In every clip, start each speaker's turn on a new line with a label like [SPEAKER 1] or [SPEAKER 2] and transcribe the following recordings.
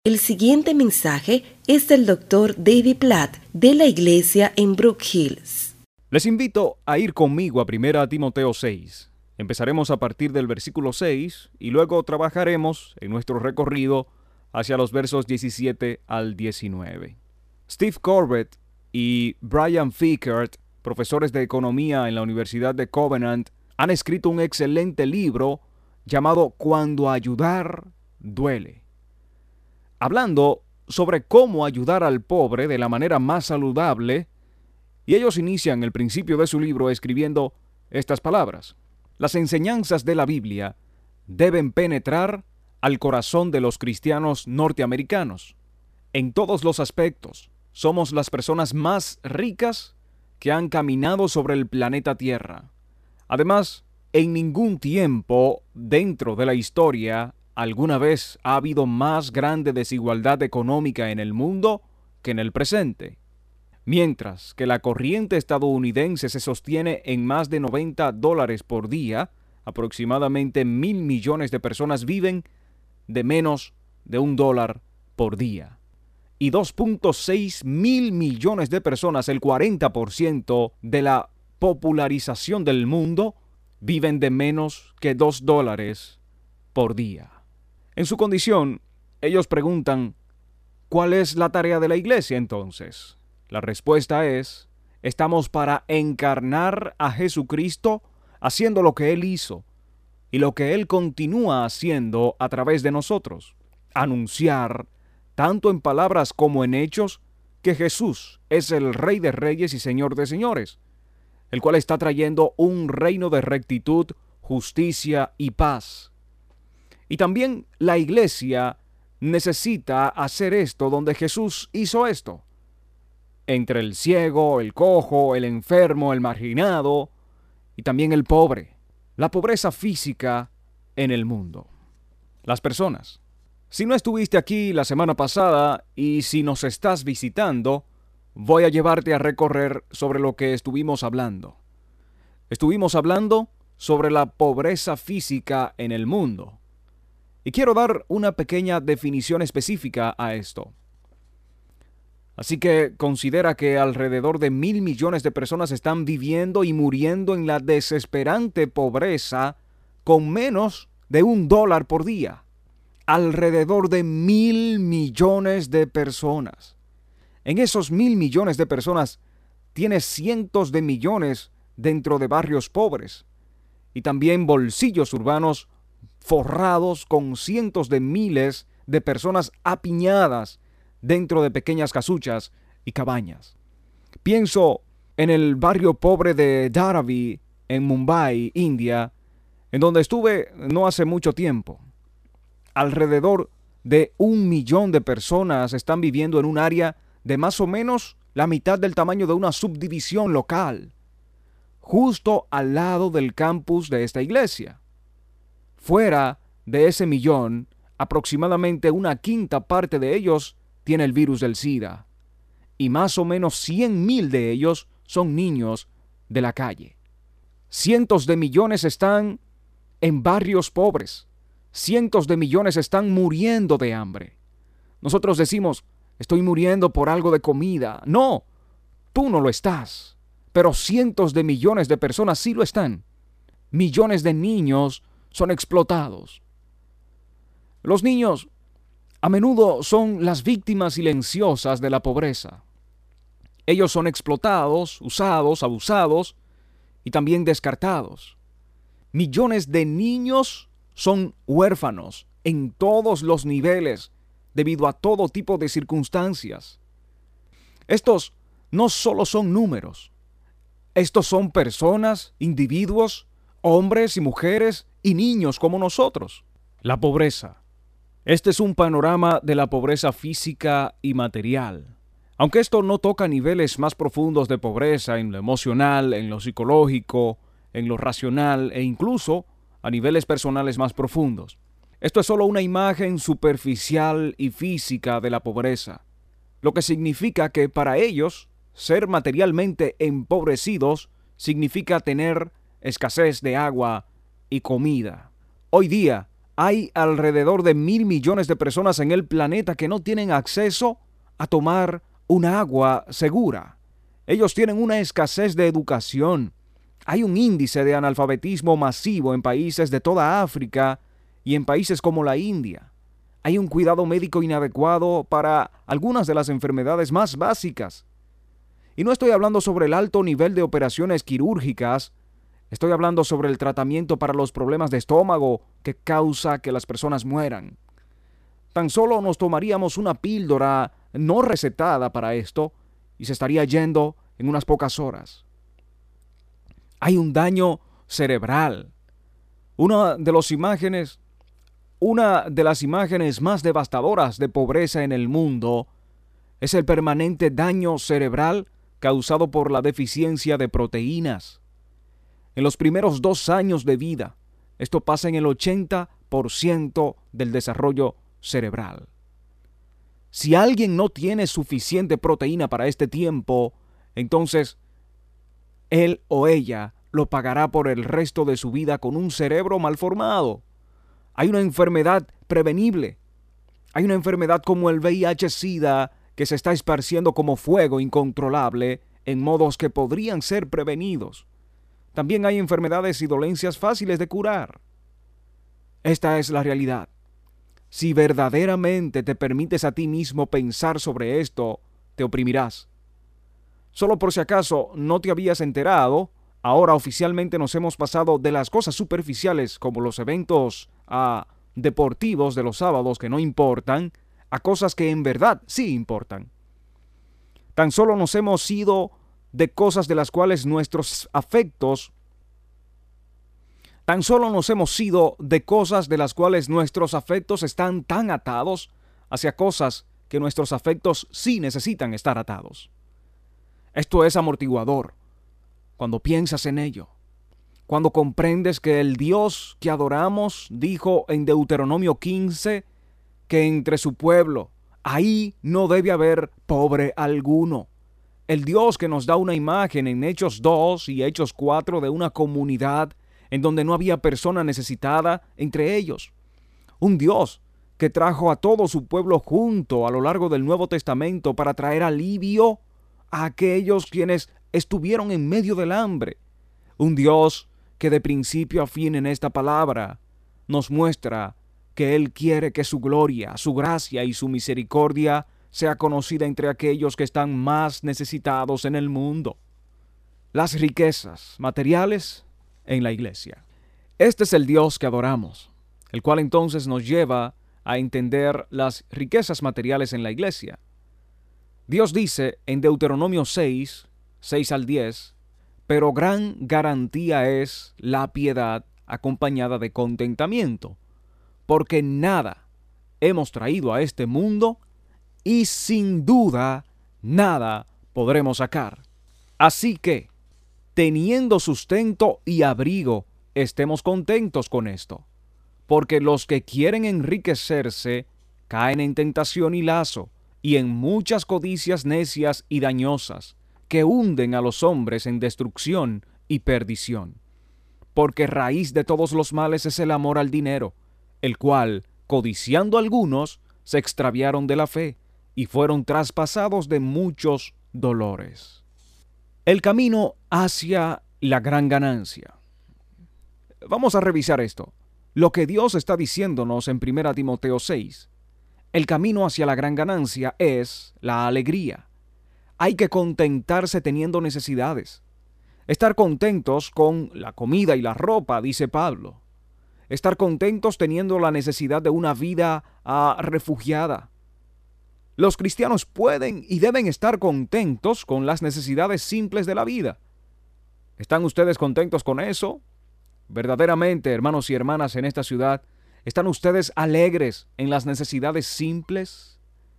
[SPEAKER 1] El siguiente mensaje es del Dr. David Platt de la iglesia en Brook Hills.
[SPEAKER 2] Les invito a ir conmigo a 1 Timoteo 6. Empezaremos a partir del versículo 6 y luego trabajaremos en nuestro recorrido hacia los versos 17 al 19. Steve Corbett y Brian Fickert, profesores de economía en la Universidad de Covenant, han escrito un excelente libro llamado Cuando ayudar duele, hablando sobre cómo ayudar al pobre de la manera más saludable, y ellos inician el principio de su libro escribiendo estas palabras: las enseñanzas de la Biblia deben penetrar al corazón de los cristianos norteamericanos. En todos los aspectos, somos las personas más ricas que han caminado sobre el planeta Tierra. Además, en ningún tiempo dentro de la historia alguna vez ha habido más grande desigualdad económica en el mundo que en el presente. Mientras que la corriente estadounidense se sostiene en más de $90 por día, aproximadamente 1,000 millones de personas viven de menos de $1 por día. Y 2.6 mil millones de personas, el 40% de la popularización del mundo, viven de menos que $2 por día. En su condición, ellos preguntan, ¿cuál es la tarea de la iglesia entonces? La respuesta es, estamos para encarnar a Jesucristo haciendo lo que Él hizo y lo que Él continúa haciendo a través de nosotros. Anunciar, tanto en palabras como en hechos, que Jesús es el Rey de Reyes y Señor de Señores, el cual está trayendo un reino de rectitud, justicia y paz. Y también la iglesia necesita hacer esto donde Jesús hizo esto. Entre el ciego, el cojo, el enfermo, el marginado y también el pobre. La pobreza física en el mundo. Las personas. Si no estuviste aquí la semana pasada y si nos estás visitando, voy a llevarte a recorrer sobre lo que estuvimos hablando. Estuvimos hablando sobre la pobreza física en el mundo. Y quiero dar una pequeña definición específica a esto. Así que considera que alrededor de 1,000 millones de personas están viviendo y muriendo en la desesperante pobreza con menos de $1 por día. Alrededor de 1,000 millones de personas. En esos 1,000 millones de personas tienes cientos de millones dentro de barrios pobres y también bolsillos urbanos forrados con cientos de miles de personas apiñadas dentro de pequeñas casuchas y cabañas. Pienso en el barrio pobre de Dharavi, en Mumbai, India, en donde estuve no hace mucho tiempo. Alrededor de 1 millón de personas están viviendo en un área de más o menos la mitad del tamaño de una subdivisión local, justo al lado del campus de esta iglesia. Fuera de ese millón, aproximadamente 1/5 parte de ellos tiene el virus del SIDA, y más o menos 100,000 de ellos son niños de la calle. Cientos de millones están en barrios pobres. Cientos de millones están muriendo de hambre. Nosotros decimos, estoy muriendo por algo de comida. No, tú no lo estás, pero cientos de millones de personas sí lo están. Millones de niños son explotados. Los niños a menudo son las víctimas silenciosas de la pobreza. Ellos son explotados, usados, abusados y también descartados. Millones de niños son huérfanos en todos los niveles debido a todo tipo de circunstancias. Estos no solo son números. Estos son personas, individuos, hombres y mujeres y niños como nosotros. La pobreza. Este es un panorama de la pobreza física y material. Aunque esto no toca niveles más profundos de pobreza en lo emocional, en lo psicológico, en lo racional e incluso a niveles personales más profundos. Esto es solo una imagen superficial y física de la pobreza, lo que significa que para ellos ser materialmente empobrecidos significa tener escasez de agua y comida. Hoy día hay alrededor de 1.000 millones de personas en el planeta que no tienen acceso a tomar un agua segura. Ellos tienen una escasez de educación. Hay un índice de analfabetismo masivo en países de toda África y en países como la India. Hay un cuidado médico inadecuado para algunas de las enfermedades más básicas. Y no estoy hablando sobre el alto nivel de operaciones quirúrgicas, estoy hablando sobre el tratamiento para los problemas de estómago que causa que las personas mueran. Tan solo nos tomaríamos una píldora no recetada para esto y se estaría yendo en unas pocas horas. Hay un daño cerebral. Una de las imágenes más devastadoras de pobreza en el mundo es el permanente daño cerebral causado por la deficiencia de proteínas. En los primeros 2 años de vida, esto pasa en el 80% del desarrollo cerebral. Si alguien no tiene suficiente proteína para este tiempo, entonces él o ella lo pagará por el resto de su vida con un cerebro malformado. Hay una enfermedad prevenible. Hay una enfermedad como el VIH-Sida que se está esparciendo como fuego incontrolable en modos que podrían ser prevenidos. También hay enfermedades y dolencias fáciles de curar. Esta es la realidad. Si verdaderamente te permites a ti mismo pensar sobre esto, te oprimirás. Solo por si acaso no te habías enterado, ahora oficialmente nos hemos pasado de las cosas superficiales como los eventos deportivos de los sábados que no importan, a cosas que en verdad sí importan. Tan solo nos hemos ido de cosas de las cuales nuestros afectos están tan atados hacia cosas que nuestros afectos sí necesitan estar atados. Esto es amortiguador cuando piensas en ello. Cuando comprendes que el Dios que adoramos dijo en Deuteronomio 15 que entre su pueblo ahí no debe haber pobre alguno. El Dios que nos da una imagen en Hechos 2 y Hechos 4 de una comunidad en donde no había persona necesitada entre ellos. Un Dios que trajo a todo su pueblo junto a lo largo del Nuevo Testamento para traer alivio a aquellos quienes estuvieron en medio del hambre. Un Dios que de principio a fin en esta palabra nos muestra que Él quiere que su gloria, su gracia y su misericordia sea conocida entre aquellos que están más necesitados en el mundo. Las riquezas materiales en la iglesia. Este es el Dios que adoramos, el cual entonces nos lleva a entender las riquezas materiales en la iglesia. Dios dice en Deuteronomio 6 al 10, pero gran garantía es la piedad acompañada de contentamiento, porque nada hemos traído a este mundo y sin duda nada podremos sacar. Así que, teniendo sustento y abrigo, estemos contentos con esto, porque los que quieren enriquecerse caen en tentación y lazo, y en muchas codicias necias y dañosas, que hunden a los hombres en destrucción y perdición. Porque raíz de todos los males es el amor al dinero, el cual, codiciando algunos, se extraviaron de la fe, y fueron traspasados de muchos dolores. El camino hacia la gran ganancia. Vamos a revisar esto. Lo que Dios está diciéndonos en 1 Timoteo 6. El camino hacia la gran ganancia es la alegría. Hay que contentarse teniendo necesidades. Estar contentos con la comida y la ropa, dice Pablo. Estar contentos teniendo la necesidad de una vida refugiada. Los cristianos pueden y deben estar contentos con las necesidades simples de la vida. ¿Están ustedes contentos con eso? Verdaderamente, hermanos y hermanas en esta ciudad, ¿están ustedes alegres en las necesidades simples?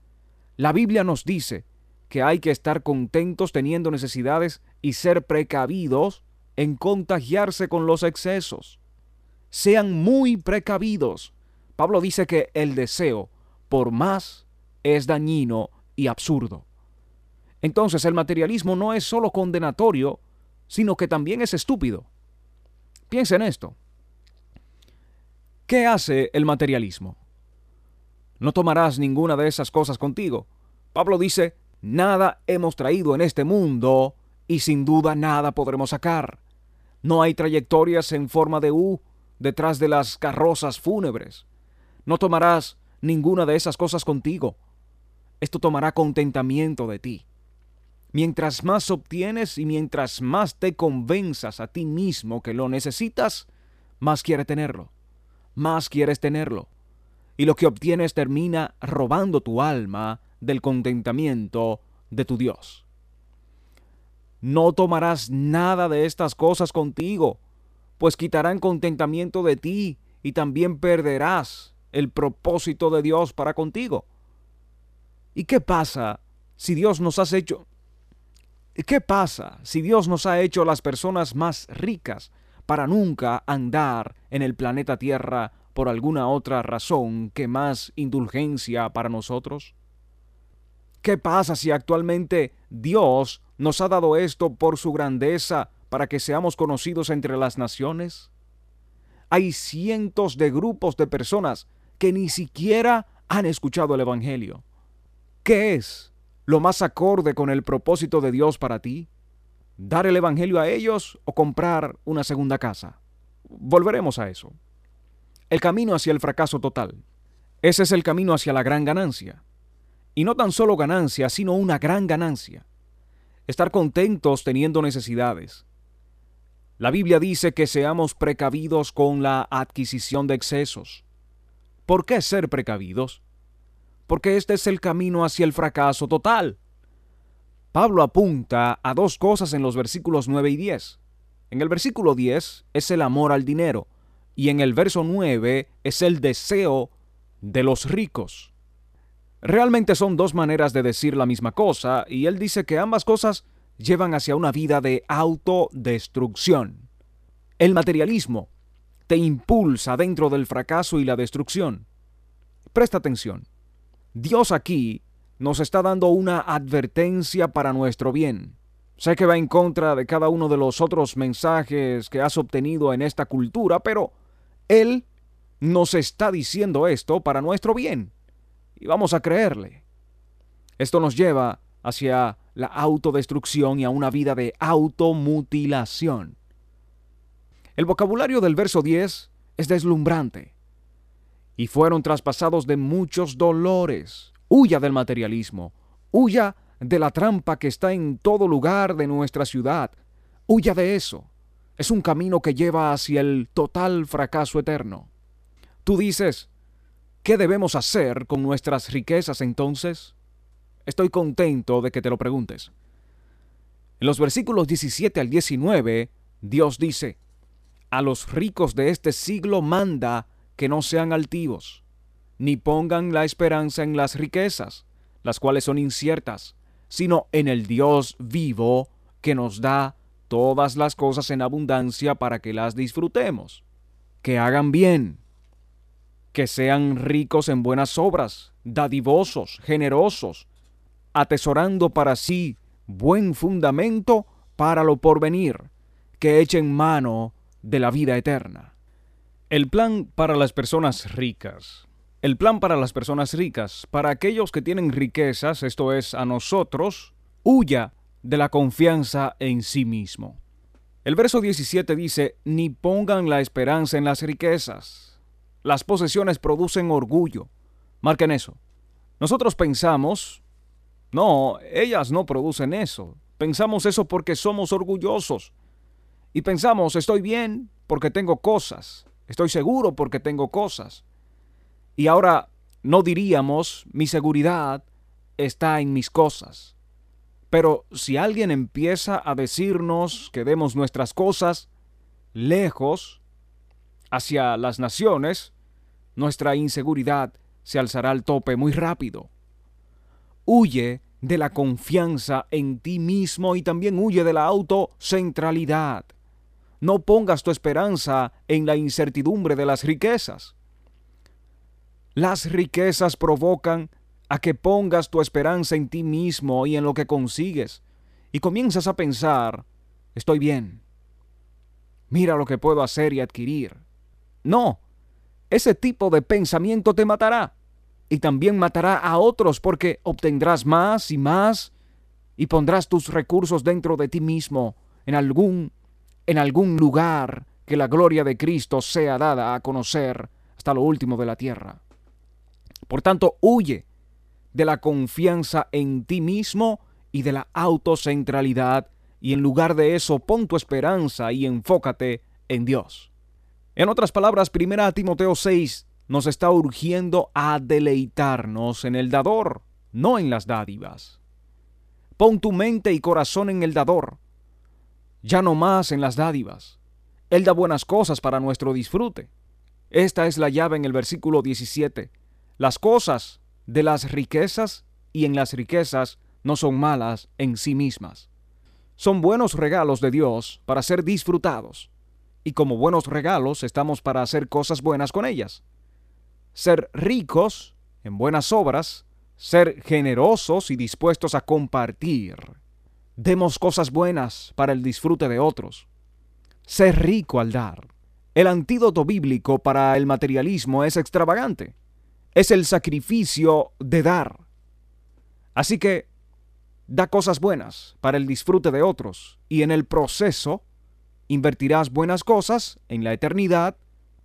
[SPEAKER 2] La Biblia nos dice que hay que estar contentos teniendo necesidades y ser precavidos en contagiarse con los excesos. Sean muy precavidos. Pablo dice que el deseo por más es dañino y absurdo. Entonces el materialismo no es solo condenatorio, sino que también es estúpido. Piensa en esto. ¿Qué hace el materialismo? No tomarás ninguna de esas cosas contigo. Pablo dice, nada hemos traído en este mundo y sin duda nada podremos sacar. No hay trayectorias en forma de U detrás de las carrozas fúnebres. No tomarás ninguna de esas cosas contigo. Esto tomará contentamiento de ti. Mientras más obtienes y mientras más te convenzas a ti mismo que lo necesitas, más quieres tenerlo. Más quieres tenerlo. Y lo que obtienes termina robando tu alma del contentamiento de tu Dios. No tomarás nada de estas cosas contigo, pues quitarán contentamiento de ti y también perderás el propósito de Dios para contigo. ¿Y qué pasa si Dios nos ha hecho? ¿Qué pasa si Dios nos ha hecho las personas más ricas para nunca andar en el planeta Tierra por alguna otra razón que más indulgencia para nosotros? ¿Qué pasa si actualmente Dios nos ha dado esto por su grandeza para que seamos conocidos entre las naciones? Hay cientos de grupos de personas que ni siquiera han escuchado el Evangelio. ¿Qué es lo más acorde con el propósito de Dios para ti? ¿Dar el Evangelio a ellos o comprar una segunda casa? Volveremos a eso. El camino hacia el fracaso total. Ese es el camino hacia la gran ganancia. Y no tan solo ganancia, sino una gran ganancia. Estar contentos teniendo necesidades. La Biblia dice que seamos precavidos con la adquisición de excesos. ¿Por qué ser precavidos? Porque este es el camino hacia el fracaso total. Pablo apunta a dos cosas en los versículos 9 y 10. En el versículo 10 es el amor al dinero y en el verso 9 es el deseo de los ricos. Realmente son dos maneras de decir la misma cosa y él dice que ambas cosas llevan hacia una vida de autodestrucción. El materialismo te impulsa dentro del fracaso y la destrucción. Presta atención. Dios aquí nos está dando una advertencia para nuestro bien. Sé que va en contra de cada uno de los otros mensajes que has obtenido en esta cultura, pero Él nos está diciendo esto para nuestro bien. Y vamos a creerle. Esto nos lleva hacia la autodestrucción y a una vida de automutilación. El vocabulario del verso 10 es deslumbrante. Y fueron traspasados de muchos dolores. Huya del materialismo. Huya de la trampa que está en todo lugar de nuestra ciudad. Huya de eso. Es un camino que lleva hacia el total fracaso eterno. Tú dices, ¿qué debemos hacer con nuestras riquezas entonces? Estoy contento de que te lo preguntes. En los versículos 17 al 19, Dios dice, a los ricos de este siglo manda que no sean altivos, ni pongan la esperanza en las riquezas, las cuales son inciertas, sino en el Dios vivo que nos da todas las cosas en abundancia para que las disfrutemos. Que hagan bien, que sean ricos en buenas obras, dadivosos, generosos, atesorando para sí buen fundamento para lo porvenir, que echen mano de la vida eterna. El plan para las personas ricas. El plan para las personas ricas, para aquellos que tienen riquezas, esto es, a nosotros, huya de la confianza en sí mismo. El verso 17 dice, ni pongan la esperanza en las riquezas. Las posesiones producen orgullo. Marquen eso. Nosotros pensamos, no, ellas no producen eso. Pensamos eso porque somos orgullosos. Y pensamos, estoy bien porque tengo cosas. Estoy seguro porque tengo cosas. Y ahora no diríamos, mi seguridad está en mis cosas. Pero si alguien empieza a decirnos que demos nuestras cosas lejos, hacia las naciones, nuestra inseguridad se alzará al tope muy rápido. Huye de la confianza en ti mismo y también huye de la autocentralidad. No pongas tu esperanza en la incertidumbre de las riquezas. Las riquezas provocan a que pongas tu esperanza en ti mismo y en lo que consigues, y comienzas a pensar, estoy bien, mira lo que puedo hacer y adquirir. No, ese tipo de pensamiento te matará. Y también matará a otros porque obtendrás más y más y pondrás tus recursos dentro de ti mismo en algún lugar que la gloria de Cristo sea dada a conocer hasta lo último de la tierra. Por tanto, huye de la confianza en ti mismo y de la autocentralidad, y en lugar de eso pon tu esperanza y enfócate en Dios. En otras palabras, 1 Timoteo 6 nos está urgiendo a deleitarnos en el dador, no en las dádivas. Pon tu mente y corazón en el dador, ya no más en las dádivas. Él da buenas cosas para nuestro disfrute. Esta es la llave en el versículo 17. Las cosas de las riquezas y en las riquezas no son malas en sí mismas. Son buenos regalos de Dios para ser disfrutados. Y como buenos regalos estamos para hacer cosas buenas con ellas. Ser ricos en buenas obras, ser generosos y dispuestos a compartir. Demos cosas buenas para el disfrute de otros. Ser rico al dar. El antídoto bíblico para el materialismo es extravagante. Es el sacrificio de dar. Así que, da cosas buenas para el disfrute de otros y en el proceso invertirás buenas cosas en la eternidad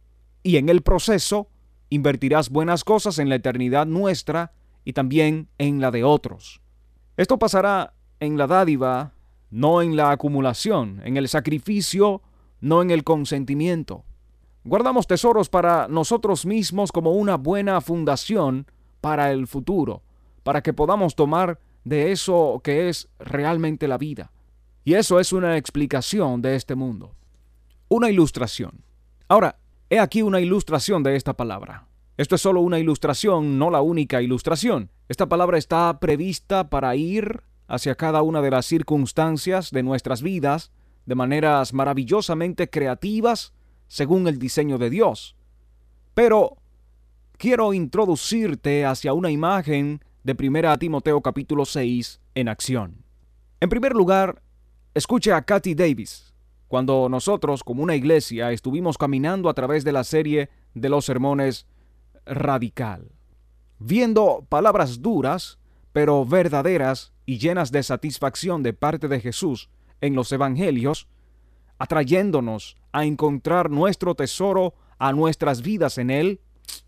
[SPEAKER 2] y en el proceso invertirás buenas cosas en la eternidad nuestra y también en la de otros. Esto pasará en la dádiva, no en la acumulación, en el sacrificio, no en el consentimiento. Guardamos tesoros para nosotros mismos como una buena fundación para el futuro, para que podamos tomar de eso que es realmente la vida. Y eso es una explicación de este mundo. Una ilustración. Ahora, he aquí una ilustración de esta palabra. Esto es solo una ilustración, no la única ilustración. Esta palabra está prevista para ir hacia cada una de las circunstancias de nuestras vidas de maneras maravillosamente creativas según el diseño de Dios. Pero quiero introducirte hacia una imagen de 1 Timoteo capítulo 6 en acción. En primer lugar, escuche a Kathy Davis. Cuando nosotros, como una iglesia, estuvimos caminando a través de la serie de los sermones Radical, viendo palabras duras, pero verdaderas y llenas de satisfacción de parte de Jesús en los evangelios, atrayéndonos a encontrar nuestro tesoro a nuestras vidas en Él,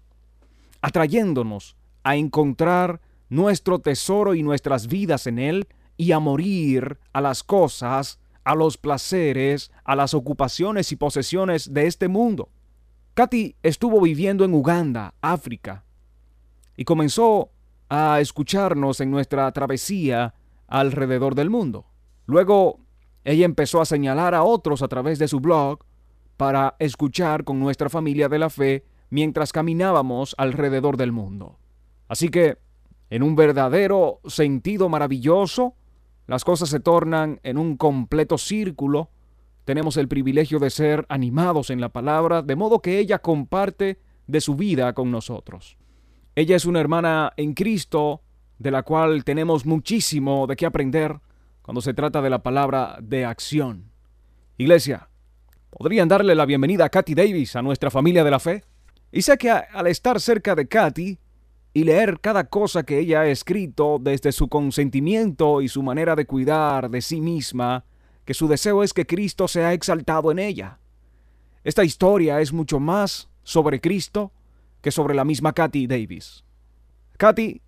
[SPEAKER 2] atrayéndonos a encontrar nuestro tesoro y nuestras vidas en Él y a morir a las cosas, a los placeres, a las ocupaciones y posesiones de este mundo. Kathy estuvo viviendo en Uganda, África, y comenzó a escucharnos en nuestra travesía alrededor del mundo. Luego, ella empezó a señalar a otros a través de su blog para escuchar con nuestra familia de la fe mientras caminábamos alrededor del mundo. Así que, en un verdadero sentido maravilloso, las cosas se tornan en un completo círculo. Tenemos el privilegio de ser animados en la palabra, de modo que ella comparte de su vida con nosotros. Ella es una hermana en Cristo, de la cual tenemos muchísimo de qué aprender cuando se trata de la palabra de acción. Iglesia, ¿podrían darle la bienvenida a Kathy Davis a nuestra familia de la fe? Y sé que al estar cerca de Kathy y leer cada cosa que ella ha escrito desde su consentimiento y su manera de cuidar de sí misma, que su deseo es que Cristo sea exaltado en ella. Esta historia es mucho más sobre Cristo que sobre la misma Kathy Davis. Kathy,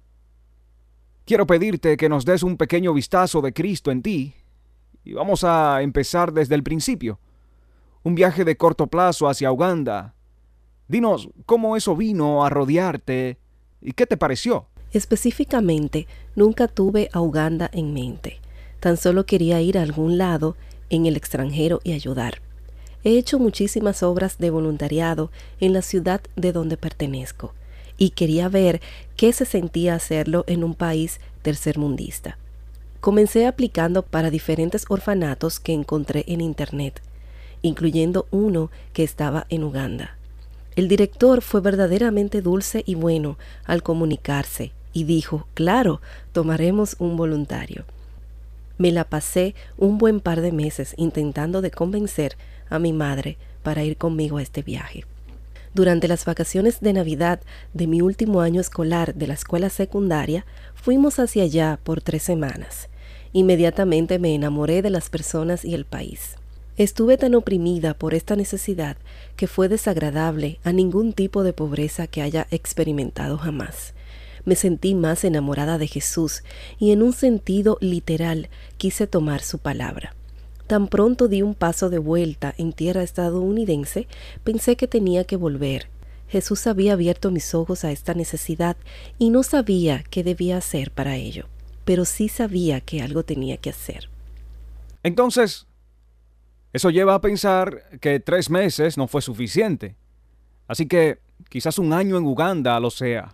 [SPEAKER 2] quiero pedirte que nos des un pequeño vistazo de Cristo en ti y vamos a empezar desde el principio. Un viaje de corto plazo hacia Uganda. Dinos cómo eso vino a rodearte y qué te pareció.
[SPEAKER 3] Específicamente, nunca tuve a Uganda en mente. Tan solo quería ir a algún lado en el extranjero y ayudar. He hecho muchísimas obras de voluntariado en la ciudad de donde pertenezco y quería ver qué se sentía hacerlo en un país tercermundista. Comencé aplicando para diferentes orfanatos que encontré en internet, incluyendo uno que estaba en Uganda. El director fue verdaderamente dulce y bueno al comunicarse y dijo, claro, tomaremos un voluntario. Me la pasé un buen par de meses intentando de convencer a mi madre para ir conmigo a este viaje. Durante las vacaciones de Navidad de mi último año escolar de la escuela secundaria, fuimos hacia allá por 3 semanas. Inmediatamente me enamoré de las personas y el país. Estuve tan oprimida por esta necesidad que fue desagradable a ningún tipo de pobreza que haya experimentado jamás. Me sentí más enamorada de Jesús y en un sentido literal quise tomar su palabra. Tan pronto di un paso de vuelta en tierra estadounidense, pensé que tenía que volver. Jesús había abierto mis ojos a esta necesidad y no sabía qué debía hacer para ello, pero sí sabía que algo tenía que hacer.
[SPEAKER 2] Entonces, eso lleva a pensar que 3 meses no fue suficiente. Así que quizás 1 año en Uganda lo sea.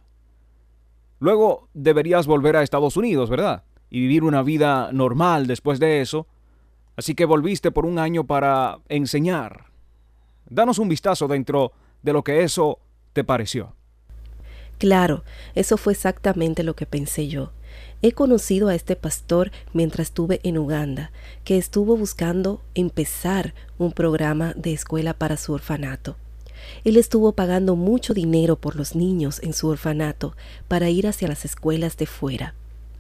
[SPEAKER 2] Luego deberías volver a Estados Unidos, ¿verdad? Y vivir una vida normal después de eso. Así que volviste por 1 año para enseñar. Danos un vistazo dentro de lo que eso te pareció.
[SPEAKER 3] Claro, eso fue exactamente lo que pensé yo. He conocido a este pastor mientras estuve en Uganda, que estuvo buscando empezar un programa de escuela para su orfanato. Él estuvo pagando mucho dinero por los niños en su orfanato para ir hacia las escuelas de fuera.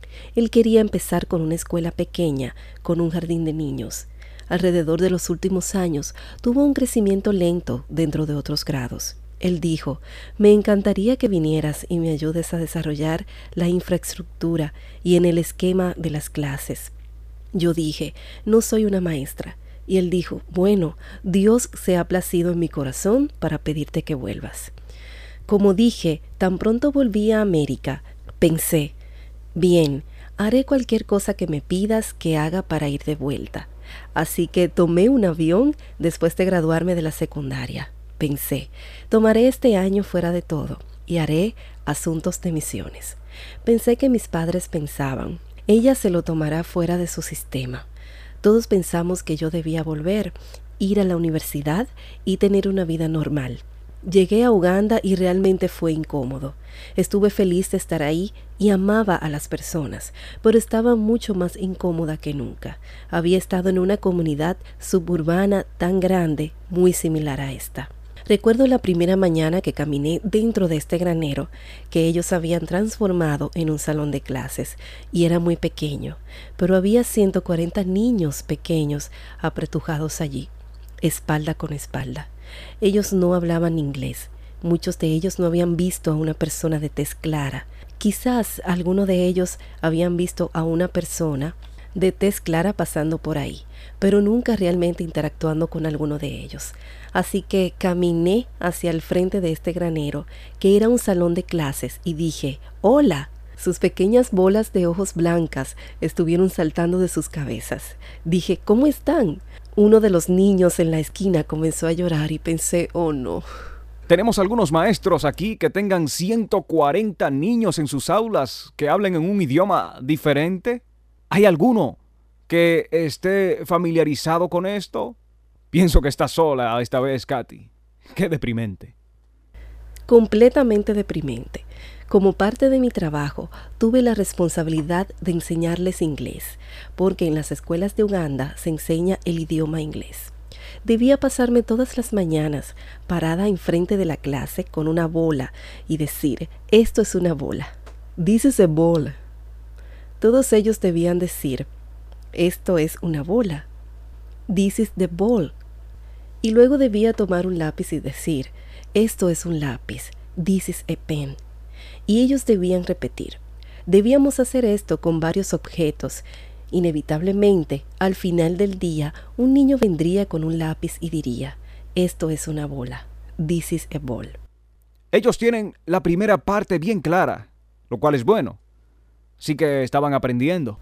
[SPEAKER 3] Él quería empezar con una escuela pequeña, con un jardín de niños. Alrededor de los últimos años, tuvo un crecimiento lento dentro de otros grados. Él dijo, me encantaría que vinieras y me ayudes a desarrollar la infraestructura y en el esquema de las clases. Yo dije, no soy una maestra. Y él dijo, bueno, Dios se ha placido en mi corazón para pedirte que vuelvas. Como dije, tan pronto volví a América, pensé, bien, haré cualquier cosa que me pidas que haga para ir de vuelta. Así que tomé un avión después de graduarme de la secundaria. Pensé, tomaré este año fuera de todo y haré asuntos de misiones. Pensé que mis padres pensaban, ella se lo tomará fuera de su sistema. Todos pensamos que yo debía volver, ir a la universidad y tener una vida normal. Llegué a Uganda y realmente fue incómodo. Estuve feliz de estar ahí y amaba a las personas, pero estaba mucho más incómoda que nunca. Había estado en una comunidad suburbana tan grande, muy similar a esta. Recuerdo la primera mañana que caminé dentro de este granero que ellos habían transformado en un salón de clases y era muy pequeño, pero había 140 niños pequeños apretujados allí, espalda con espalda. Ellos no hablaban inglés. Muchos de ellos no habían visto a una persona de tez clara. Quizás algunos de ellos habían visto a una persona de tez clara pasando por ahí, pero nunca realmente interactuando con alguno de ellos. Así que caminé hacia el frente de este granero, que era un salón de clases, y dije, ¡hola! Sus pequeñas bolas de ojos blancas estuvieron saltando de sus cabezas. Dije, ¿cómo están? Uno de los niños en la esquina comenzó a llorar y pensé, oh no.
[SPEAKER 2] Tenemos algunos maestros aquí que tengan 140 niños en sus aulas que hablen en un idioma diferente. ¿Hay alguno que esté familiarizado con esto? Pienso que está sola esta vez, Katy. Qué deprimente.
[SPEAKER 3] Completamente deprimente. Como parte de mi trabajo, tuve la responsabilidad de enseñarles inglés, porque en las escuelas de Uganda se enseña el idioma inglés. Debía pasarme todas las mañanas parada enfrente de la clase con una bola y decir, esto es una bola. This is a ball. Todos ellos debían decir, esto es una bola. This is the ball. Y luego debía tomar un lápiz y decir, esto es un lápiz. This is a pen. Y ellos debían repetir. Debíamos hacer esto con varios objetos. Inevitablemente, al final del día, un niño vendría con un lápiz y diría, esto es una bola. This is a ball.
[SPEAKER 2] Ellos tienen la primera parte bien clara, lo cual es bueno. Sí que estaban aprendiendo.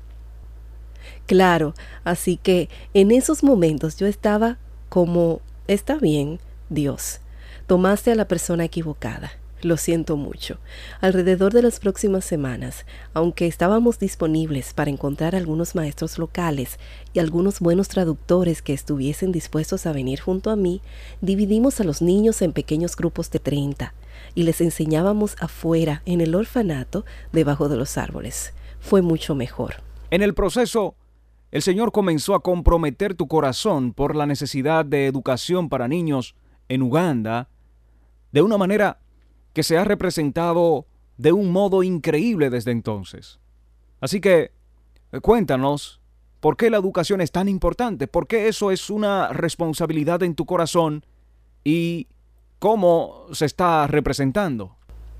[SPEAKER 3] Claro, así que en esos momentos yo estaba como, está bien, Dios, tomaste a la persona equivocada. Lo siento mucho. Alrededor de las próximas semanas, aunque estábamos disponibles para encontrar algunos maestros locales y algunos buenos traductores que estuviesen dispuestos a venir junto a mí, dividimos a los niños en pequeños grupos de 30 y les enseñábamos afuera en el orfanato debajo de los árboles. Fue mucho mejor.
[SPEAKER 2] En el proceso, el Señor comenzó a comprometer tu corazón por la necesidad de educación para niños en Uganda de una manera que se ha representado de un modo increíble desde entonces. Así que, cuéntanos, ¿por qué la educación es tan importante? ¿Por qué eso es una responsabilidad en tu corazón? ¿Y cómo se está representando?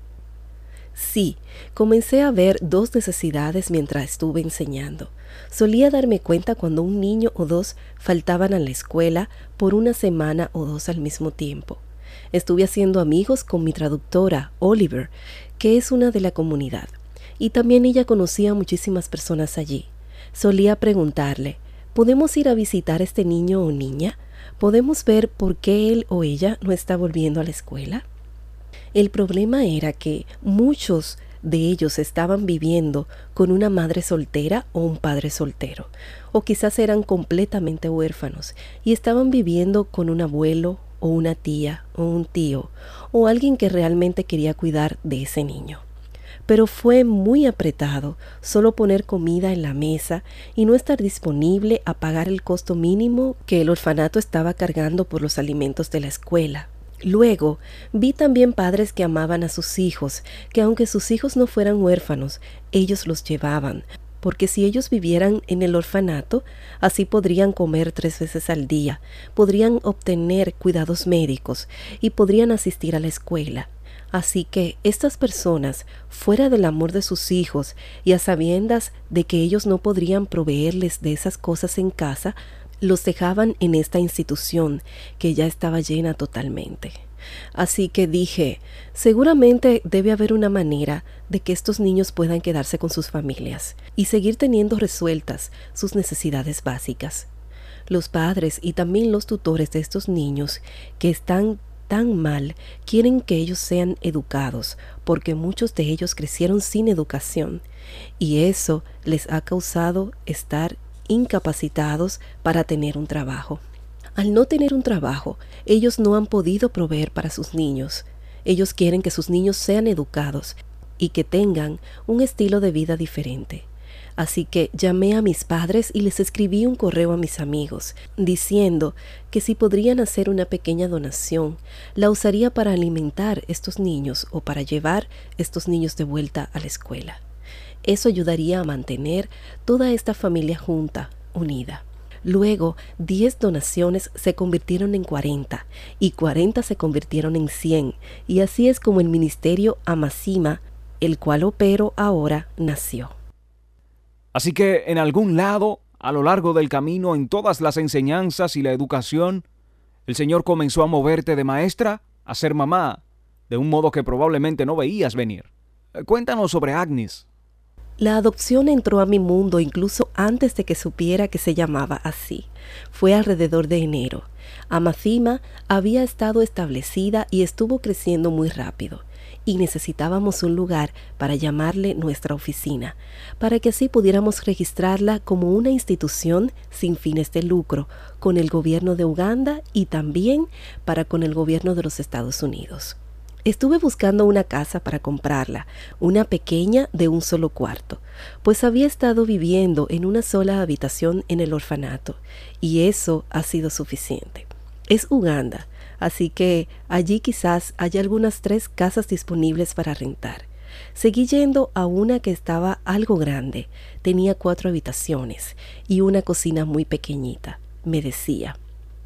[SPEAKER 3] Sí, comencé a ver dos necesidades mientras estuve enseñando. Solía darme cuenta cuando un niño o dos faltaban a la escuela por una semana o dos al mismo tiempo. Estuve haciendo amigos con mi traductora, Oliver, que es una de la comunidad, y también ella conocía a muchísimas personas allí. Solía preguntarle, ¿podemos ir a visitar a este niño o niña? ¿Podemos ver por qué él o ella no está volviendo a la escuela? El problema era que muchos de ellos estaban viviendo con una madre soltera o un padre soltero, o quizás eran completamente huérfanos y estaban viviendo con un abuelo o una tía o un tío o alguien que realmente quería cuidar de ese niño. Pero fue muy apretado solo poner comida en la mesa y no estar disponible a pagar el costo mínimo que el orfanato estaba cargando por los alimentos de la escuela. Luego, vi también padres que amaban a sus hijos, que aunque sus hijos no fueran huérfanos, ellos los llevaban, porque si ellos vivieran en el orfanato, así podrían comer 3 veces al día, podrían obtener cuidados médicos y podrían asistir a la escuela. Así que estas personas, fuera del amor de sus hijos y a sabiendas de que ellos no podrían proveerles de esas cosas en casa, los dejaban en esta institución que ya estaba llena totalmente. Así que dije, seguramente debe haber una manera de que estos niños puedan quedarse con sus familias y seguir teniendo resueltas sus necesidades básicas. Los padres y también los tutores de estos niños que están tan mal quieren que ellos sean educados porque muchos de ellos crecieron sin educación y eso les ha causado estar incapacitados para tener un trabajo. Al no tener un trabajo, ellos no han podido proveer para sus niños. Ellos quieren que sus niños sean educados y que tengan un estilo de vida diferente. Así que llamé a mis padres y les escribí un correo a mis amigos, diciendo que si podrían hacer una pequeña donación, la usaría para alimentar estos niños o para llevar estos niños de vuelta a la escuela. Eso ayudaría a mantener toda esta familia junta, unida. Luego, 10 donaciones se convirtieron en 40 y 40 se convirtieron en 100. Y así es como el ministerio Amasima, el cual opero ahora, nació.
[SPEAKER 2] Así que en algún lado, a lo largo del camino, en todas las enseñanzas y la educación, el Señor comenzó a moverte de maestra a ser mamá, de un modo que probablemente no veías venir. Cuéntanos sobre Agnes.
[SPEAKER 3] La adopción entró a mi mundo incluso antes de que supiera que se llamaba así. Fue alrededor de enero. Amasima había estado establecida y estuvo creciendo muy rápido. Y necesitábamos un lugar para llamarle nuestra oficina, para que así pudiéramos registrarla como una institución sin fines de lucro, con el gobierno de Uganda y también para con el gobierno de los Estados Unidos. Estuve buscando una casa para comprarla, una pequeña de un solo cuarto, pues había estado viviendo en una sola habitación en el orfanato, y eso ha sido suficiente. Es Uganda, así que allí quizás haya algunas 3 casas disponibles para rentar. Seguí yendo a una que estaba algo grande, tenía 4 habitaciones y una cocina muy pequeñita. Me decía,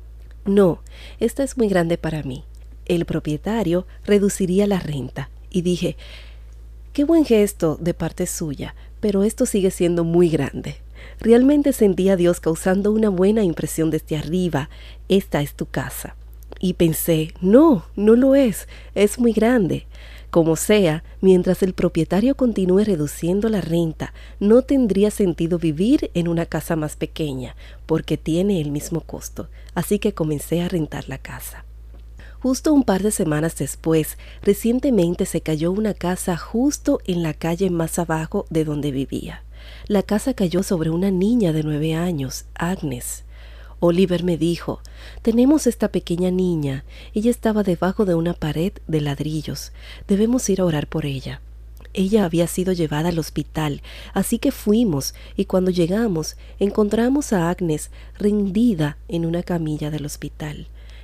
[SPEAKER 3] no, esta es muy grande para mí. El propietario reduciría la renta. Y dije, qué buen gesto de parte suya, pero esto sigue siendo muy grande. Realmente sentí a Dios causando una buena impresión desde arriba. Esta es tu casa. Y pensé, no lo es muy grande. Como sea, mientras el propietario continúe reduciendo la renta, no tendría sentido vivir en una casa más pequeña, porque tiene el mismo costo. Así que comencé a rentar la casa. Justo un par de semanas después, recientemente se cayó una casa justo en la calle más abajo de donde vivía. La casa cayó sobre una niña de 9 años, Agnes. Oliver me dijo, tenemos esta pequeña niña. Ella estaba debajo de una pared de ladrillos. Debemos ir a orar por ella. Ella había sido llevada al hospital, así que fuimos y cuando llegamos encontramos a Agnes rendida en una camilla del hospital.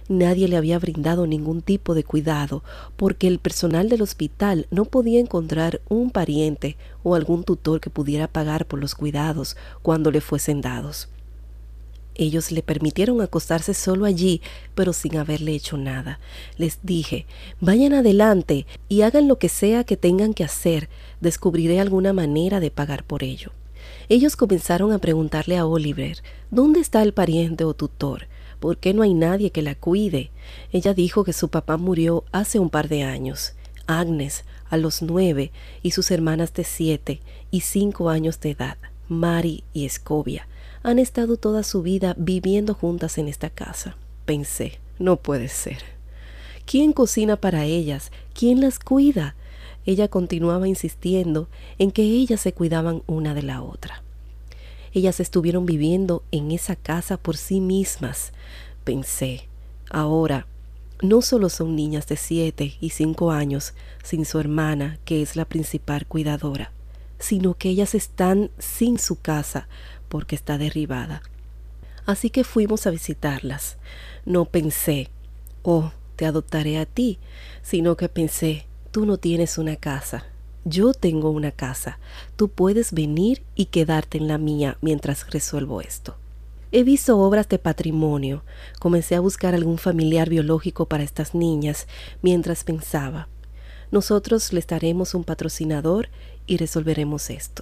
[SPEAKER 3] Nadie le había brindado ningún tipo de cuidado porque el personal del hospital no podía encontrar un pariente o algún tutor que pudiera pagar por los cuidados cuando le fuesen dados. Ellos le permitieron acostarse solo allí, pero sin haberle hecho nada. Les dije, vayan adelante y hagan lo que sea que tengan que hacer. Descubriré alguna manera de pagar por ello. Ellos comenzaron a preguntarle a Oliver, ¿dónde está el pariente o tutor? ¿Por qué no hay nadie que la cuide? Ella dijo que su papá murió hace un par de años. Agnes, a los 9, y sus hermanas de 7 y 5 años de edad, Mary y Scovia, han estado toda su vida viviendo juntas en esta casa. Pensé, no puede ser. ¿Quién cocina para ellas? ¿Quién las cuida? Ella continuaba insistiendo en que ellas se cuidaban una de la otra. Ellas estuvieron viviendo en esa casa por sí mismas. Pensé, ahora, no solo son niñas de 7 y 5 años sin su hermana, que es la principal cuidadora, sino que ellas están sin su casa porque está derribada. Así que fuimos a visitarlas. No pensé, oh, te adoptaré a ti, sino que pensé, tú no tienes una casa. Yo tengo una casa. Tú puedes venir y quedarte en la mía mientras resuelvo esto. He visto obras de patrimonio. Comencé a buscar algún familiar biológico para estas niñas mientras pensaba, nosotros les daremos un patrocinador y resolveremos esto.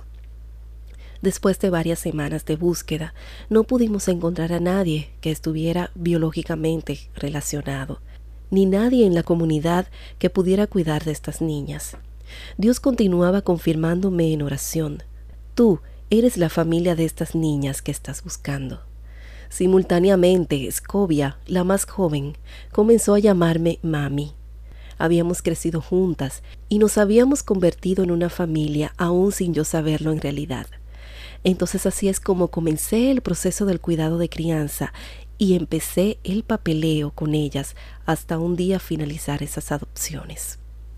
[SPEAKER 3] Después de varias semanas de búsqueda, no pudimos encontrar a nadie que estuviera biológicamente relacionado, ni nadie en la comunidad que pudiera cuidar de estas niñas. Dios continuaba confirmándome en oración, tú eres la familia de estas niñas que estás buscando. Simultáneamente, Scovia, la más joven, comenzó a llamarme mami. Habíamos crecido juntas y nos habíamos convertido en una familia aún sin yo saberlo en realidad. Entonces así es como comencé el proceso del cuidado de crianza y empecé el papeleo con ellas hasta un día finalizar esas adopciones.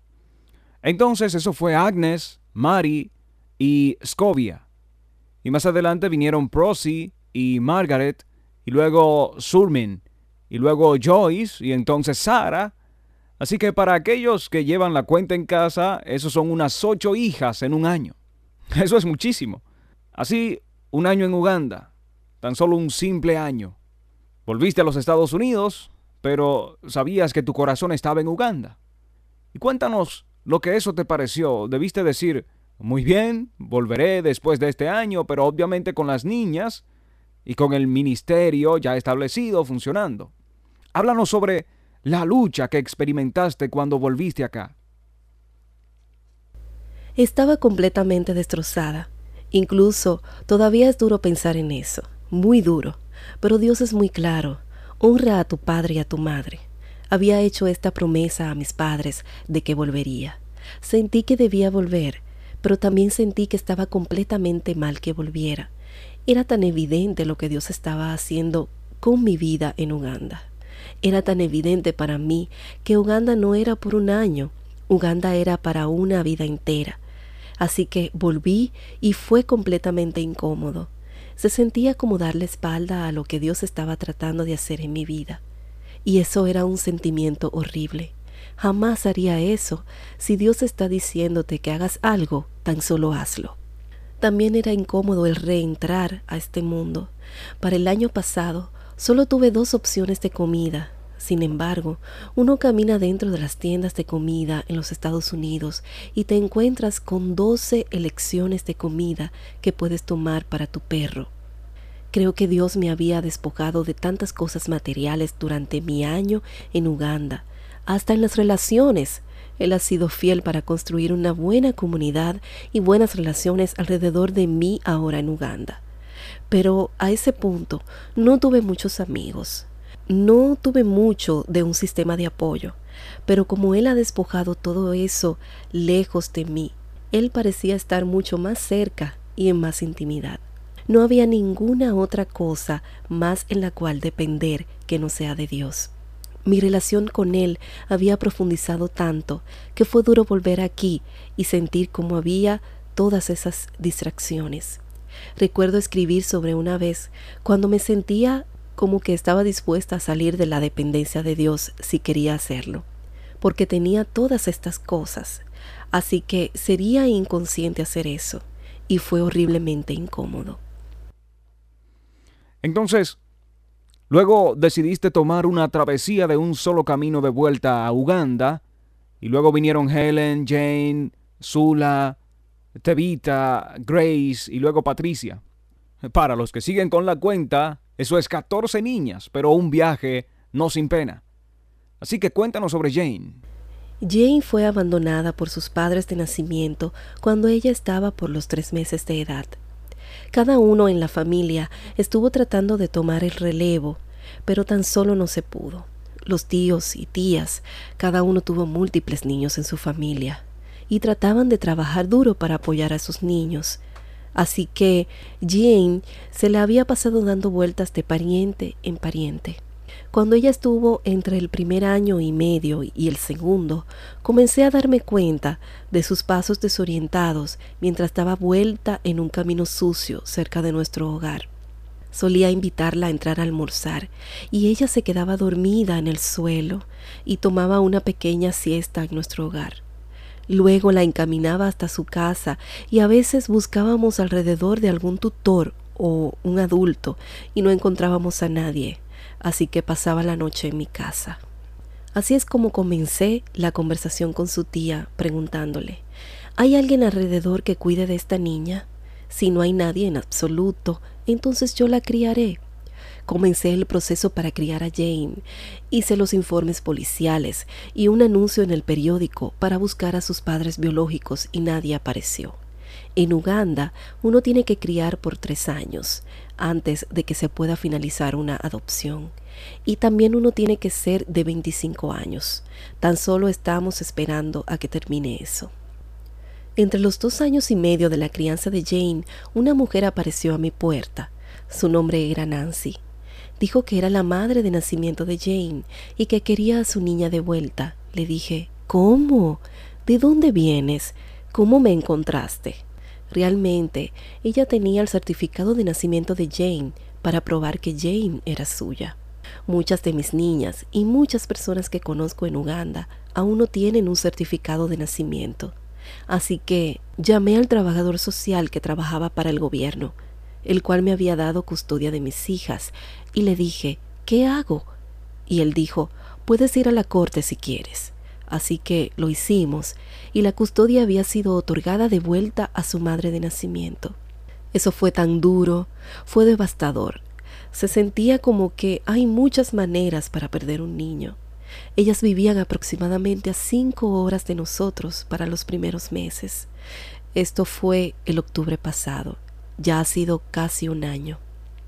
[SPEAKER 2] Entonces eso fue Agnes, Mary y Scovia. Y más adelante vinieron Prosy y Margaret, y luego Surmin, y luego Joyce, y entonces Sarah. Así que para aquellos que llevan la cuenta en casa, esos son unas 8 hijas en un año. Eso es muchísimo. Así, un año en Uganda, tan solo un simple año. Volviste a los Estados Unidos, pero sabías que tu corazón estaba en Uganda. Y cuéntanos lo que eso te pareció. Debiste decir, muy bien, volveré después de este año, pero obviamente con las niñas y con el ministerio ya establecido, funcionando. Háblanos sobre la lucha que experimentaste cuando volviste acá.
[SPEAKER 3] Estaba completamente destrozada. Incluso todavía es duro pensar en eso, muy duro, pero Dios es muy claro. Honra a tu padre y a tu madre. Había hecho esta promesa a mis padres de que volvería. Sentí que debía volver, pero también sentí que estaba completamente mal que volviera. Era tan evidente lo que Dios estaba haciendo con mi vida en Uganda. Era tan evidente para mí que Uganda no era por un año, Uganda era para una vida entera. Así que volví y fue completamente incómodo. Se sentía como dar la espalda a lo que Dios estaba tratando de hacer en mi vida. Y eso era un sentimiento horrible. Jamás haría eso. Si Dios está diciéndote que hagas algo, tan solo hazlo. También era incómodo el reentrar a este mundo. Para el año pasado, solo tuve 2 opciones de comida. Sin embargo, uno camina dentro de las tiendas de comida en los Estados Unidos y te encuentras con 12 elecciones de comida que puedes tomar para tu perro. Creo que Dios me había despojado de tantas cosas materiales durante mi año en Uganda, hasta en las relaciones. Él ha sido fiel para construir una buena comunidad y buenas relaciones alrededor de mí ahora en Uganda. Pero a ese punto no tuve muchos amigos. No tuve mucho de un sistema de apoyo, pero como Él ha despojado todo eso lejos de mí, Él parecía estar mucho más cerca y en más intimidad. No había ninguna otra cosa más en la cual depender que no sea de Dios. Mi relación con Él había profundizado tanto que fue duro volver aquí y sentir cómo había todas esas distracciones. Recuerdo escribir sobre una vez cuando me sentía como que estaba dispuesta a salir de la dependencia de Dios si quería hacerlo, porque tenía todas estas cosas, así que sería inconsciente hacer eso, y fue horriblemente incómodo.
[SPEAKER 2] Entonces, luego decidiste tomar una travesía de un solo camino de vuelta a Uganda, y luego vinieron Helen, Jane, Sula, Tevita, Grace y luego Patricia. Para los que siguen con la cuenta, eso es 14 niñas, pero un viaje no sin pena. Así que cuéntanos sobre Jane.
[SPEAKER 3] Jane fue abandonada por sus padres de nacimiento cuando ella estaba por los 3 meses de edad. Cada uno en la familia estuvo tratando de tomar el relevo, pero tan solo no se pudo. Los tíos y tías, cada uno tuvo múltiples niños en su familia, y trataban de trabajar duro para apoyar a sus niños. Así que Jane se la había pasado dando vueltas de pariente en pariente. Cuando ella estuvo entre el 1 año y medio y el 2, comencé a darme cuenta de sus pasos desorientados mientras daba vuelta en un camino sucio cerca de nuestro hogar. Solía invitarla a entrar a almorzar y ella se quedaba dormida en el suelo y tomaba una pequeña siesta en nuestro hogar. Luego la encaminaba hasta su casa y a veces buscábamos alrededor de algún tutor o un adulto y no encontrábamos a nadie, así que pasaba la noche en mi casa. Así es como comencé la conversación con su tía, preguntándole: ¿hay alguien alrededor que cuide de esta niña? Si no hay nadie en absoluto, entonces yo la criaré. Comencé el proceso para criar a Jane. Hice los informes policiales y un anuncio en el periódico para buscar a sus padres biológicos y nadie apareció. En Uganda, uno tiene que criar por 3 años antes de que se pueda finalizar una adopción. Y también uno tiene que ser de 25 años. Tan solo estamos esperando a que termine eso. Entre los 2 años y medio de la crianza de Jane, una mujer apareció a mi puerta. Su nombre era Nancy. Dijo que era la madre de nacimiento de Jane y que quería a su niña de vuelta. Le dije: ¿cómo? ¿De dónde vienes? ¿Cómo me encontraste? Realmente, ella tenía el certificado de nacimiento de Jane para probar que Jane era suya. Muchas de mis niñas y muchas personas que conozco en Uganda aún no tienen un certificado de nacimiento. Así que llamé al trabajador social que trabajaba para el gobierno, el cual me había dado custodia de mis hijas, y le dije: ¿qué hago? Y él dijo: puedes ir a la corte si quieres. Así que lo hicimos, y la custodia había sido otorgada de vuelta a su madre de nacimiento. Eso fue tan duro, fue devastador. Se sentía como que hay muchas maneras para perder un niño. Ellas vivían aproximadamente a 5 horas de nosotros para los primeros meses. Esto fue el octubre pasado. Ya ha sido casi 1 año.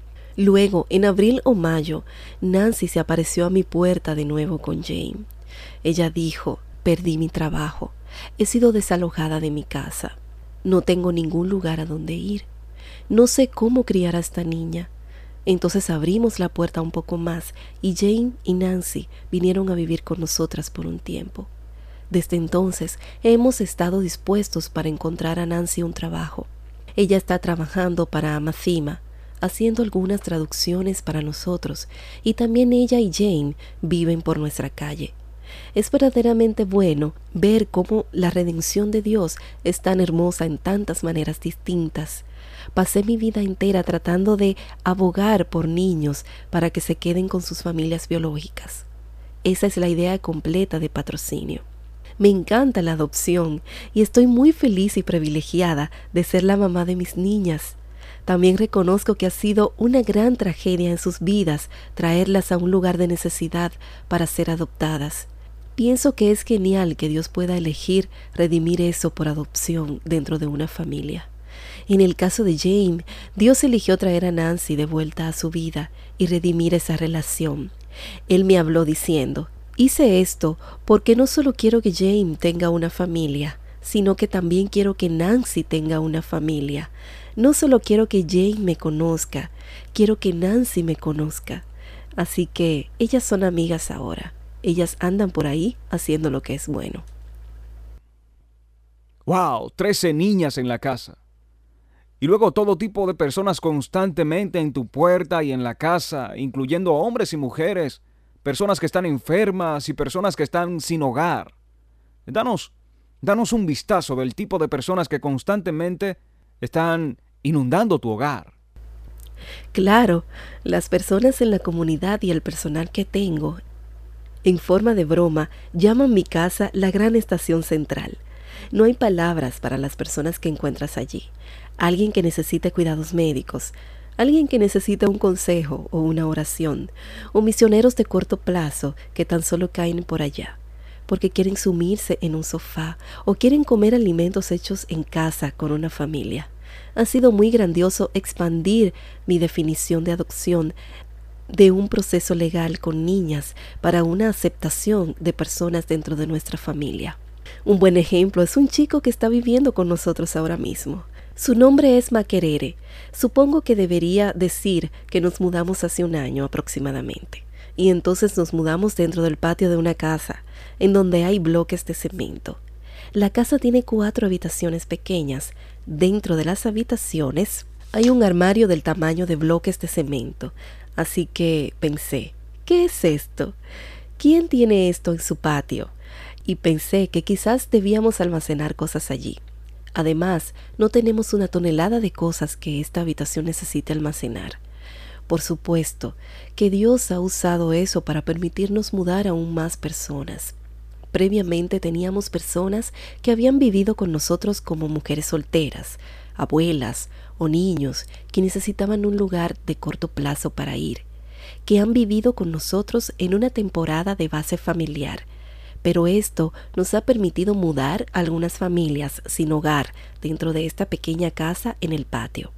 [SPEAKER 3] Luego, en abril o mayo, Nancy se apareció a mi puerta de nuevo con Jane. Ella dijo: perdí mi trabajo. He sido desalojada de mi casa. No tengo ningún lugar a donde ir. No sé cómo criar a esta niña. Entonces abrimos la puerta un poco más y Jane y Nancy vinieron a vivir con nosotras por un tiempo. Desde entonces hemos estado dispuestos para encontrar a Nancy un trabajo. Ella está trabajando para Amathima, haciendo algunas traducciones para nosotros, y también ella y Jane viven por nuestra calle. Es verdaderamente bueno ver cómo la redención de Dios es tan hermosa en tantas maneras distintas. Pasé mi vida entera tratando de abogar por niños para que se queden con sus familias biológicas. Esa es la idea completa de Patrocinio. Me encanta la adopción y estoy muy feliz y privilegiada de ser la mamá de mis niñas. También reconozco que ha sido una gran tragedia en sus vidas traerlas a un lugar de necesidad para ser adoptadas. Pienso que es genial que Dios pueda elegir redimir eso por adopción dentro de una familia. En el caso de Jane, Dios eligió traer a Nancy de vuelta a su vida y redimir esa relación. Él me habló diciendo: hice esto porque no solo quiero que Jane tenga una familia, sino que también quiero que Nancy tenga una familia. No solo quiero que Jane me conozca, quiero que Nancy me conozca. Así que ellas son amigas ahora. Ellas andan por ahí haciendo lo que es bueno.
[SPEAKER 2] ¡Wow! 13 niñas en la casa. Y luego todo tipo de personas constantemente en tu puerta y en la casa, incluyendo hombres y mujeres, personas que están enfermas y personas que están sin hogar. Danos un vistazo del tipo de personas que constantemente están inundando tu hogar.
[SPEAKER 3] Claro, las personas en la comunidad y el personal que tengo, en forma de broma, llaman mi casa la gran estación central. No hay palabras para las personas que encuentras allí. Alguien que necesite cuidados médicos, alguien que necesita un consejo o una oración, o misioneros de corto plazo que tan solo caen por allá, porque quieren sumirse en un sofá o quieren comer alimentos hechos en casa con una familia. Ha sido muy grandioso expandir mi definición de adopción de un proceso legal con niñas para una aceptación de personas dentro de nuestra familia. Un buen ejemplo es un chico que está viviendo con nosotros ahora mismo. Su nombre es Makerere. Supongo que debería decir que nos mudamos hace un año aproximadamente. Y entonces nos mudamos dentro del patio de una casa, en donde hay bloques de cemento. La casa tiene 4 habitaciones pequeñas. Dentro de las habitaciones hay un armario del tamaño de bloques de cemento. Así que pensé, ¿qué es esto? ¿Quién tiene esto en su patio? Y pensé que quizás debíamos almacenar cosas allí. Además, no tenemos 1 tonelada de cosas que esta habitación necesite almacenar. Por supuesto que Dios ha usado eso para permitirnos mudar aún más personas. Previamente teníamos personas que habían vivido con nosotros como mujeres solteras, abuelas o niños que necesitaban un lugar de corto plazo para ir, que han vivido con nosotros en una temporada de base familiar. Pero esto nos ha permitido mudar a algunas familias sin hogar dentro de esta pequeña casa en el patio.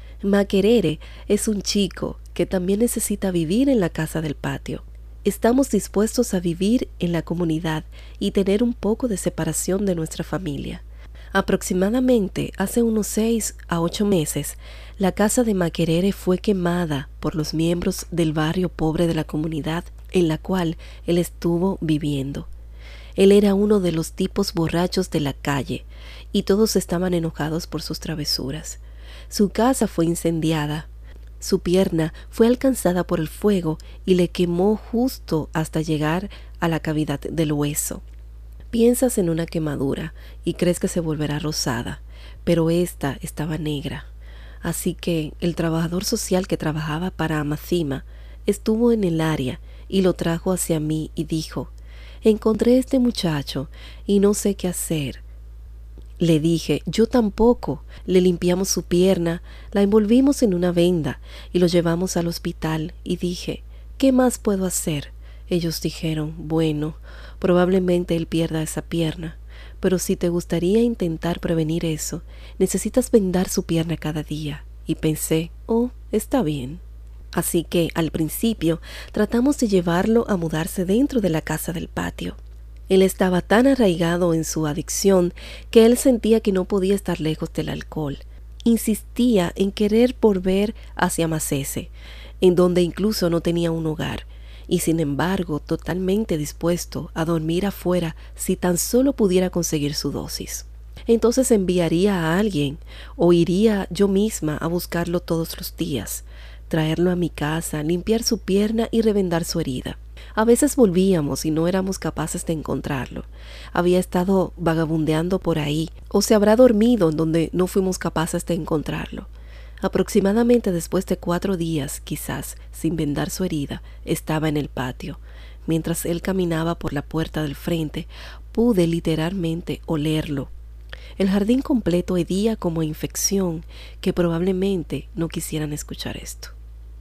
[SPEAKER 3] Makerere es un chico que también necesita vivir en la casa del patio. Estamos dispuestos a vivir en la comunidad y tener un poco de separación de nuestra familia. Aproximadamente hace unos 6 a 8 meses, la casa de Makerere fue quemada por los miembros del barrio pobre de la comunidad en la cual él estuvo viviendo. Él era uno de los tipos borrachos de la calle y todos estaban enojados por sus travesuras. Su casa fue incendiada. Su pierna fue alcanzada por el fuego y le quemó justo hasta llegar a la cavidad del hueso. Piensas en una quemadura y crees que se volverá rosada, pero esta estaba negra. Así que el trabajador social que trabajaba para Amacima estuvo en el área y lo trajo hacia mí y dijo: «Encontré a este muchacho y no sé qué hacer». Le dije: «Yo tampoco». Le limpiamos su pierna, la envolvimos en una venda y lo llevamos al hospital y dije: «¿Qué más puedo hacer?». Ellos dijeron: «Bueno, probablemente él pierda esa pierna, pero si te gustaría intentar prevenir eso, necesitas vendar su pierna cada día». Y pensé: «Oh, está bien». Así que, al principio, tratamos de llevarlo a mudarse dentro de la casa del patio. Él estaba tan arraigado en su adicción que él sentía que no podía estar lejos del alcohol. Insistía en querer volver hacia Masese, en donde incluso no tenía un hogar, y sin embargo totalmente dispuesto a dormir afuera si tan solo pudiera conseguir su dosis. Entonces enviaría a alguien o iría yo misma a buscarlo todos los días, traerlo a mi casa, limpiar su pierna y revendar su herida. A veces volvíamos y no éramos capaces de encontrarlo. Había estado vagabundeando por ahí o se habrá dormido en donde no fuimos capaces de encontrarlo. Aproximadamente después de 4 días, quizás, sin vendar su herida, estaba en el patio. Mientras él caminaba por la puerta del frente, pude literalmente olerlo. El jardín completo hedía como infección, que probablemente no quisieran escuchar esto.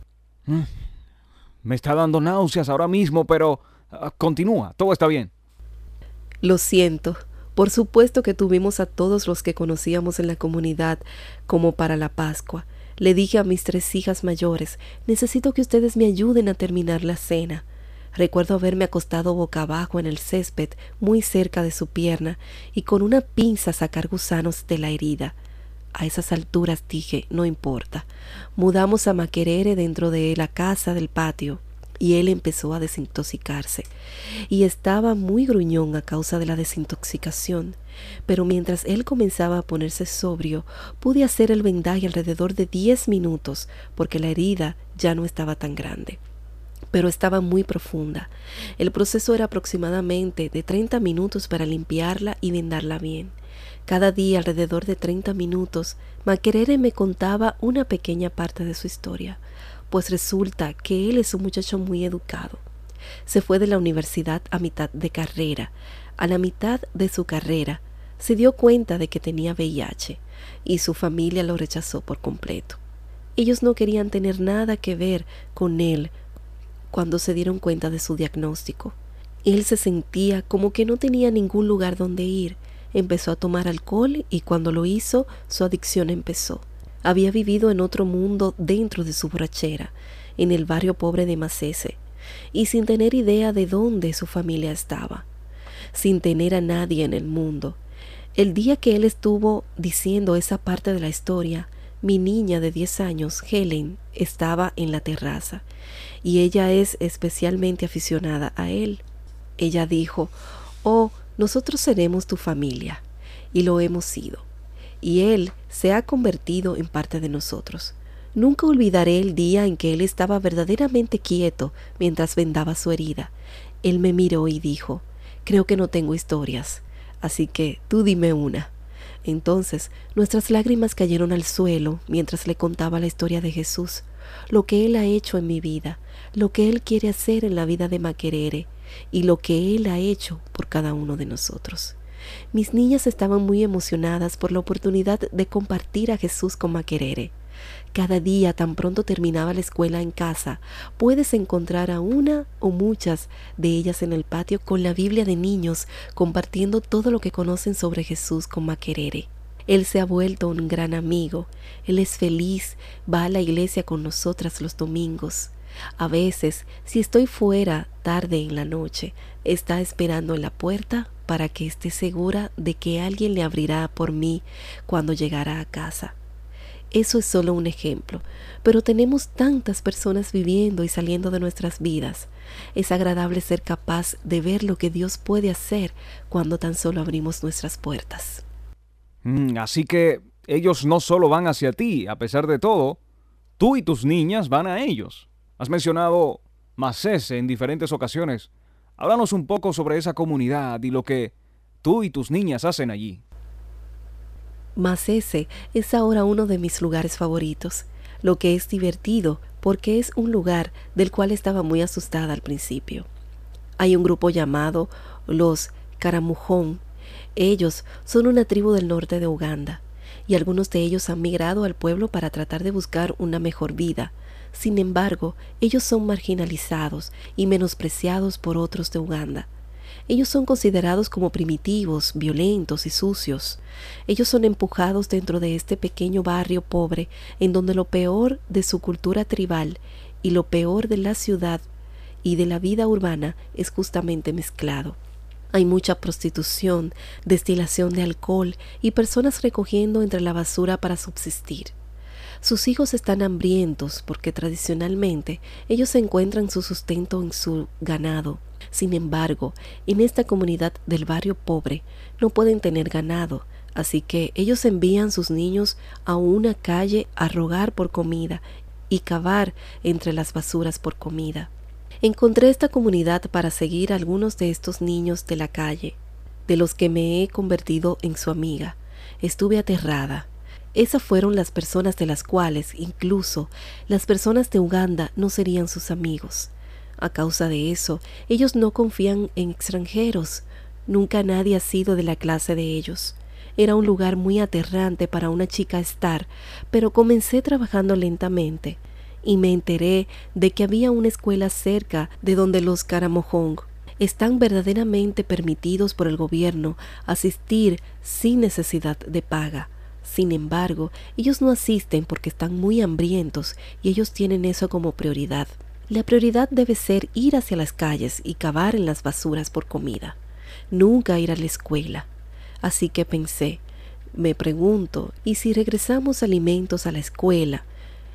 [SPEAKER 2] Me está dando náuseas ahora mismo, pero continúa, todo está bien.
[SPEAKER 3] Lo siento. Por supuesto que tuvimos a todos los que conocíamos en la comunidad como para la Pascua. Le dije a mis 3 hijas mayores: «Necesito que ustedes me ayuden a terminar la cena». Recuerdo haberme acostado boca abajo en el césped muy cerca de su pierna y con una pinza sacar gusanos de la herida. A esas alturas dije: «No importa». Mudamos a Makerere dentro de la casa del patio y él empezó a desintoxicarse. Y estaba muy gruñón a causa de la desintoxicación. Pero mientras él comenzaba a ponerse sobrio, pude hacer el vendaje alrededor de 10 minutos, porque la herida ya no estaba tan grande, pero estaba muy profunda. El proceso era aproximadamente de 30 minutos para limpiarla y vendarla bien. Cada día, alrededor de 30 minutos, Makerere me contaba una pequeña parte de su historia, pues resulta que él es un muchacho muy educado. Se fue de la universidad a mitad de carrera. A la mitad de su carrera, se dio cuenta de que tenía VIH y su familia lo rechazó por completo. Ellos no querían tener nada que ver con él cuando se dieron cuenta de su diagnóstico. Él se sentía como que no tenía ningún lugar donde ir. Empezó a tomar alcohol y cuando lo hizo, su adicción empezó. Había vivido en otro mundo dentro de su borrachera, en el barrio pobre de Masese, y sin tener idea de dónde su familia estaba, sin tener a nadie en el mundo. El día que él estuvo diciendo esa parte de la historia, mi niña de 10 años, Helen, estaba en la terraza y ella es especialmente aficionada a él. Ella dijo: «Oh, nosotros seremos tu familia», y lo hemos sido. Y él se ha convertido en parte de nosotros. Nunca olvidaré el día en que él estaba verdaderamente quieto mientras vendaba su herida. Él me miró y dijo: «Creo que no tengo historias, así que tú dime una». Entonces nuestras lágrimas cayeron al suelo mientras le contaba la historia de Jesús, lo que Él ha hecho en mi vida, lo que Él quiere hacer en la vida de Makerere y lo que Él ha hecho por cada uno de nosotros. Mis niñas estaban muy emocionadas por la oportunidad de compartir a Jesús con Makerere. Cada día, tan pronto terminaba la escuela en casa, puedes encontrar a una o muchas de ellas en el patio con la Biblia de niños, compartiendo todo lo que conocen sobre Jesús con Makerere. Él se ha vuelto un gran amigo. Él es feliz, va a la iglesia con nosotras los domingos. A veces, si estoy fuera tarde en la noche, está esperando en la puerta para que esté segura de que alguien le abrirá por mí cuando llegara a casa. Eso es solo un ejemplo, pero tenemos tantas personas viviendo y saliendo de nuestras vidas. Es agradable ser capaz de ver lo que Dios puede hacer cuando tan solo abrimos nuestras puertas.
[SPEAKER 2] Así que ellos no solo van hacia ti, a pesar de todo, tú y tus niñas van a ellos. Has mencionado Masese en diferentes ocasiones. Háblanos un poco sobre esa comunidad y lo que tú y tus niñas hacen allí.
[SPEAKER 3] Masese es ahora uno de mis lugares favoritos, lo que es divertido porque es un lugar del cual estaba muy asustada al principio. Hay un grupo llamado los Karamujón. Ellos son una tribu del norte de Uganda y algunos de ellos han migrado al pueblo para tratar de buscar una mejor vida. Sin embargo, ellos son marginalizados y menospreciados por otros de Uganda. Ellos son considerados como primitivos, violentos y sucios. Ellos son empujados dentro de este pequeño barrio pobre en donde lo peor de su cultura tribal y lo peor de la ciudad y de la vida urbana es justamente mezclado. Hay mucha prostitución, destilación de alcohol y personas recogiendo entre la basura para subsistir. Sus hijos están hambrientos porque tradicionalmente ellos encuentran su sustento en su ganado. Sin embargo, en esta comunidad del barrio pobre no pueden tener ganado, así que ellos envían sus niños a una calle a rogar por comida y cavar entre las basuras por comida. Encontré esta comunidad para seguir a algunos de estos niños de la calle, de los que me he convertido en su amiga. Estuve aterrada. Esas fueron las personas de las cuales, incluso, las personas de Uganda no serían sus amigos. A causa de eso, ellos no confían en extranjeros. Nunca nadie ha sido de la clase de ellos. Era un lugar muy aterrante para una chica estar, pero comencé trabajando lentamente y me enteré de que había una escuela cerca de donde los Karamojong están verdaderamente permitidos por el gobierno asistir sin necesidad de paga. Sin embargo, ellos no asisten porque están muy hambrientos y ellos tienen eso como prioridad. La prioridad debe ser ir hacia las calles y cavar en las basuras por comida, nunca ir a la escuela. Así que pensé, me pregunto, ¿y si regresamos alimentos a la escuela?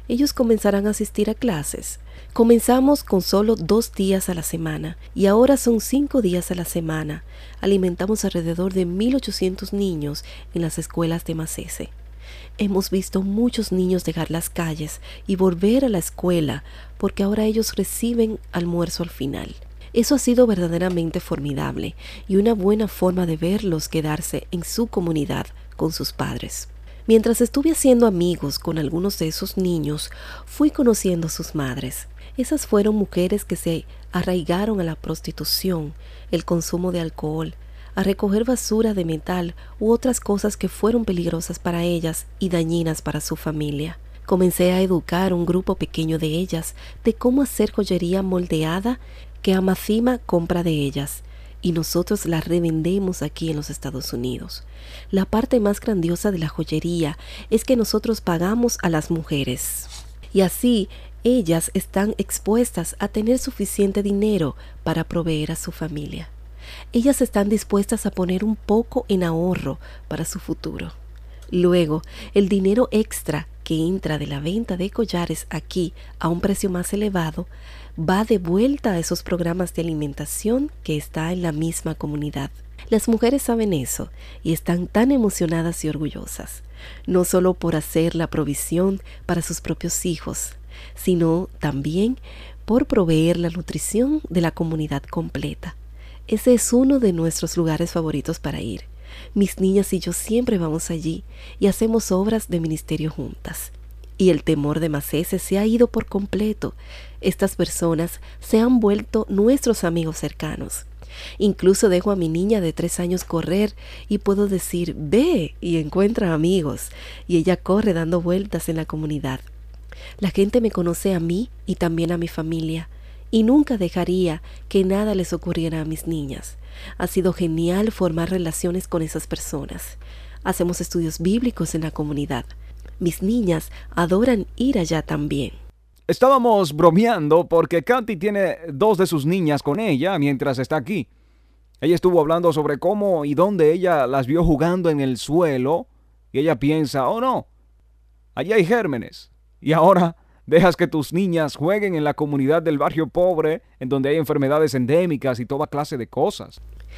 [SPEAKER 3] Ellos comenzarán a asistir a clases. Comenzamos con solo 2 días a la semana y ahora son 5 días a la semana. Alimentamos alrededor de 1,800 niños en las escuelas de Masese. Hemos visto muchos niños dejar las calles y volver a la escuela porque ahora ellos reciben almuerzo al final. Eso ha sido verdaderamente formidable y una buena forma de verlos quedarse en su comunidad con sus padres. Mientras estuve haciendo amigos con algunos de esos niños, fui conociendo a sus madres. Esas fueron mujeres que se arraigaron a la prostitución, el consumo de alcohol, a recoger basura de metal u otras cosas que fueron peligrosas para ellas y dañinas para su familia. Comencé a educar un grupo pequeño de ellas de cómo hacer joyería moldeada que Amazima compra de ellas y nosotros la revendemos aquí en los Estados Unidos. La parte más grandiosa de la joyería es que nosotros pagamos a las mujeres y así ellas están expuestas a tener suficiente dinero para proveer a su familia. Ellas están dispuestas a poner un poco en ahorro para su futuro. Luego, el dinero extra que entra de la venta de collares aquí a un precio más elevado va de vuelta a esos programas de alimentación que está en la misma comunidad. Las mujeres saben eso y están tan emocionadas y orgullosas, no solo por hacer la provisión para sus propios hijos, sino también por proveer la nutrición de la comunidad completa. Ese es uno de nuestros lugares favoritos para ir. Mis niñas y yo siempre vamos allí y hacemos obras de ministerio juntas. Y el temor de Masese se ha ido por completo. Estas personas se han vuelto nuestros amigos cercanos. Incluso dejo a mi niña de 3 años correr y puedo decir, ve y encuentra amigos. Y ella corre dando vueltas en la comunidad. La gente me conoce a mí y también a mi familia. Y nunca dejaría que nada les ocurriera a mis niñas. Ha sido genial formar relaciones con esas personas. Hacemos estudios bíblicos en la comunidad. Mis niñas adoran ir allá también.
[SPEAKER 2] Estábamos bromeando porque Katy tiene 2 de sus niñas con ella mientras está aquí. Ella estuvo hablando sobre cómo y dónde ella las vio jugando en el suelo y ella piensa, oh no, allí hay gérmenes. Y ahora dejas que tus niñas jueguen en la comunidad del barrio pobre, en donde hay enfermedades endémicas y toda clase de cosas.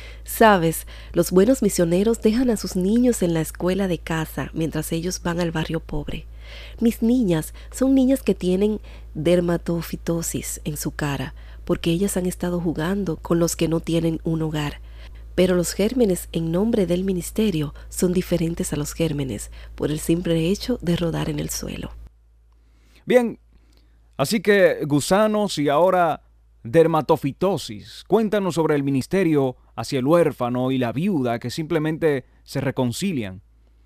[SPEAKER 3] Sabes, los buenos misioneros dejan a sus niños en la escuela de casa mientras ellos van al barrio pobre. Mis niñas son niñas que tienen dermatofitosis en su cara, porque ellas han estado jugando con los que no tienen un hogar. Pero los gérmenes en nombre del ministerio son diferentes a los gérmenes por el simple hecho de rodar en el suelo.
[SPEAKER 2] Bien, así que gusanos y ahora dermatofitosis. Cuéntanos sobre el ministerio hacia el huérfano y la viuda que simplemente se reconcilian.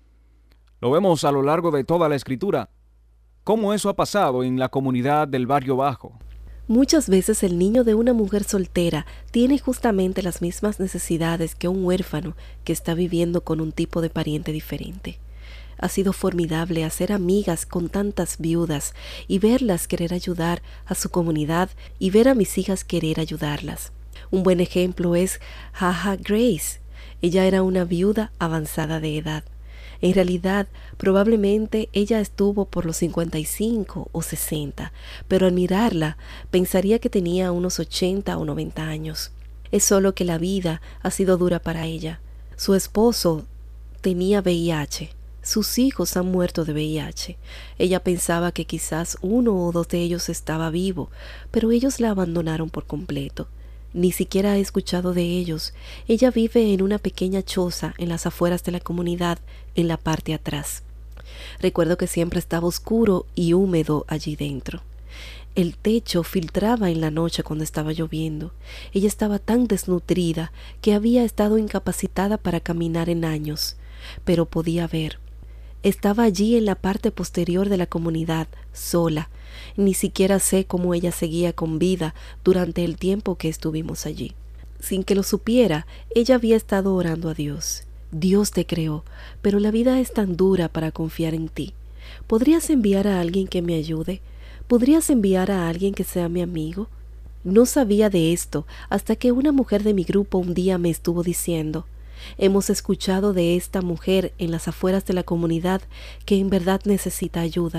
[SPEAKER 2] Lo vemos a lo largo de toda la escritura. ¿Cómo eso ha pasado en la comunidad del barrio bajo?
[SPEAKER 3] Muchas veces el niño de una mujer soltera tiene justamente las mismas necesidades que un huérfano que está viviendo con un tipo de pariente diferente. Ha sido formidable hacer amigas con tantas viudas y verlas querer ayudar a su comunidad y ver a mis hijas querer ayudarlas. Un buen ejemplo es Jaja Grace. Ella era una viuda avanzada de edad. En realidad, probablemente ella estuvo por los 55 o 60, pero al mirarla pensaría que tenía unos 80 o 90 años. Es solo que la vida ha sido dura para ella. Su esposo tenía VIH. Sus hijos han muerto de VIH. Ella pensaba que quizás 1 o 2 de ellos estaba vivo, pero ellos la abandonaron por completo. Ni siquiera he escuchado de ellos. Ella vive en una pequeña choza en las afueras de la comunidad, en la parte atrás. Recuerdo que siempre estaba oscuro y húmedo allí dentro. El techo filtraba en la noche cuando estaba lloviendo. Ella estaba tan desnutrida que había estado incapacitada para caminar en años, pero podía ver. Estaba allí en la parte posterior de la comunidad, sola. Ni siquiera sé cómo ella seguía con vida durante el tiempo que estuvimos allí. Sin que lo supiera, ella había estado orando a Dios. Dios te creó, pero la vida es tan dura para confiar en ti. ¿Podrías enviar a alguien que me ayude? ¿Podrías enviar a alguien que sea mi amigo? No sabía de esto hasta que una mujer de mi grupo un día me estuvo diciendo: hemos escuchado de esta mujer en las afueras de la comunidad que en verdad necesita ayuda.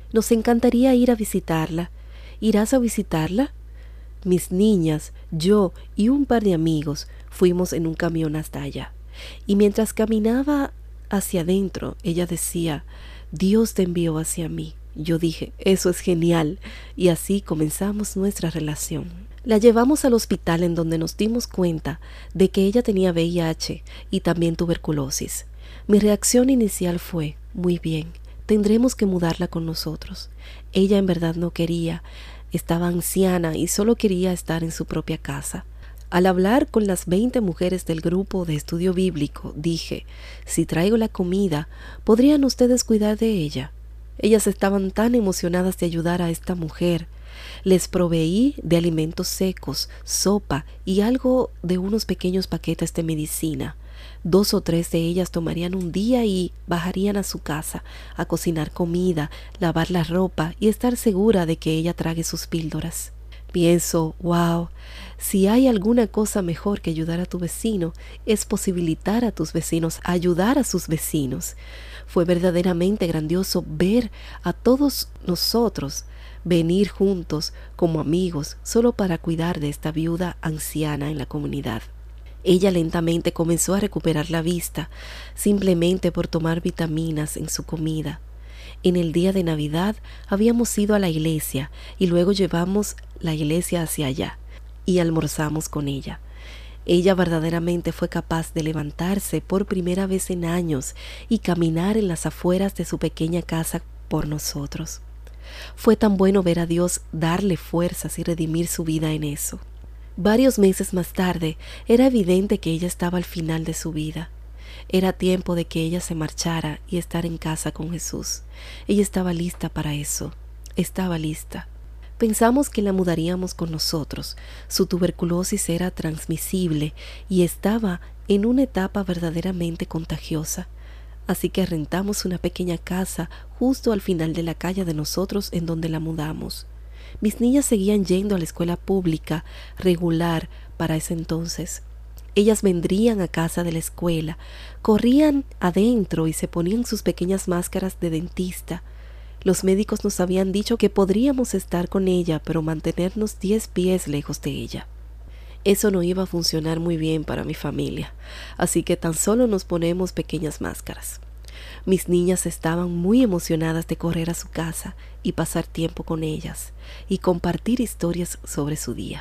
[SPEAKER 3] Nos encantaría ir a visitarla. ¿Irás a visitarla? Mis niñas, yo y un par de amigos fuimos en un camión hasta allá. Y mientras caminaba hacia adentro, ella decía, Dios te envió hacia mí. Yo dije, eso es genial. Y así comenzamos nuestra relación. La llevamos al hospital en donde nos dimos cuenta de que ella tenía VIH y también tuberculosis. Mi reacción inicial fue, muy bien, tendremos que mudarla con nosotros. Ella en verdad no quería, estaba anciana y solo quería estar en su propia casa. Al hablar con las 20 mujeres del grupo de estudio bíblico, dije, si traigo la comida, ¿podrían ustedes cuidar de ella? Ellas estaban tan emocionadas de ayudar a esta mujer. Les proveí de alimentos secos, sopa y algo de unos pequeños paquetes de medicina. 2 o 3 de ellas tomarían un día y bajarían a su casa a cocinar comida, lavar la ropa y estar segura de que ella trague sus píldoras. Pienso, wow, si hay alguna cosa mejor que ayudar a tu vecino, es posibilitar a tus vecinos a ayudar a sus vecinos. Fue verdaderamente grandioso ver a todos nosotros venir juntos como amigos solo para cuidar de esta viuda anciana en la comunidad. Ella lentamente comenzó a recuperar la vista, simplemente por tomar vitaminas en su comida. En el día de Navidad habíamos ido a la iglesia y luego llevamos la iglesia hacia allá y almorzamos con ella. Ella verdaderamente fue capaz de levantarse por primera vez en años y caminar en las afueras de su pequeña casa por nosotros. Fue tan bueno ver a Dios darle fuerzas y redimir su vida en eso. Varios meses más tarde, era evidente que ella estaba al final de su vida. Era tiempo de que ella se marchara y estar en casa con Jesús. Ella estaba lista para eso. Estaba lista. Pensamos que la mudaríamos con nosotros. Su tuberculosis era transmisible y estaba en una etapa verdaderamente contagiosa. Así que rentamos una pequeña casa justo al final de la calle de nosotros en donde la mudamos. Mis niñas seguían yendo a la escuela pública regular para ese entonces. Ellas vendrían a casa de la escuela, corrían adentro y se ponían sus pequeñas máscaras de dentista. Los médicos nos habían dicho que podríamos estar con ella, pero mantenernos 10 pies lejos de ella. Eso no iba a funcionar muy bien para mi familia, así que tan solo nos ponemos pequeñas máscaras. Mis niñas estaban muy emocionadas de correr a su casa y pasar tiempo con ellas y compartir historias sobre su día.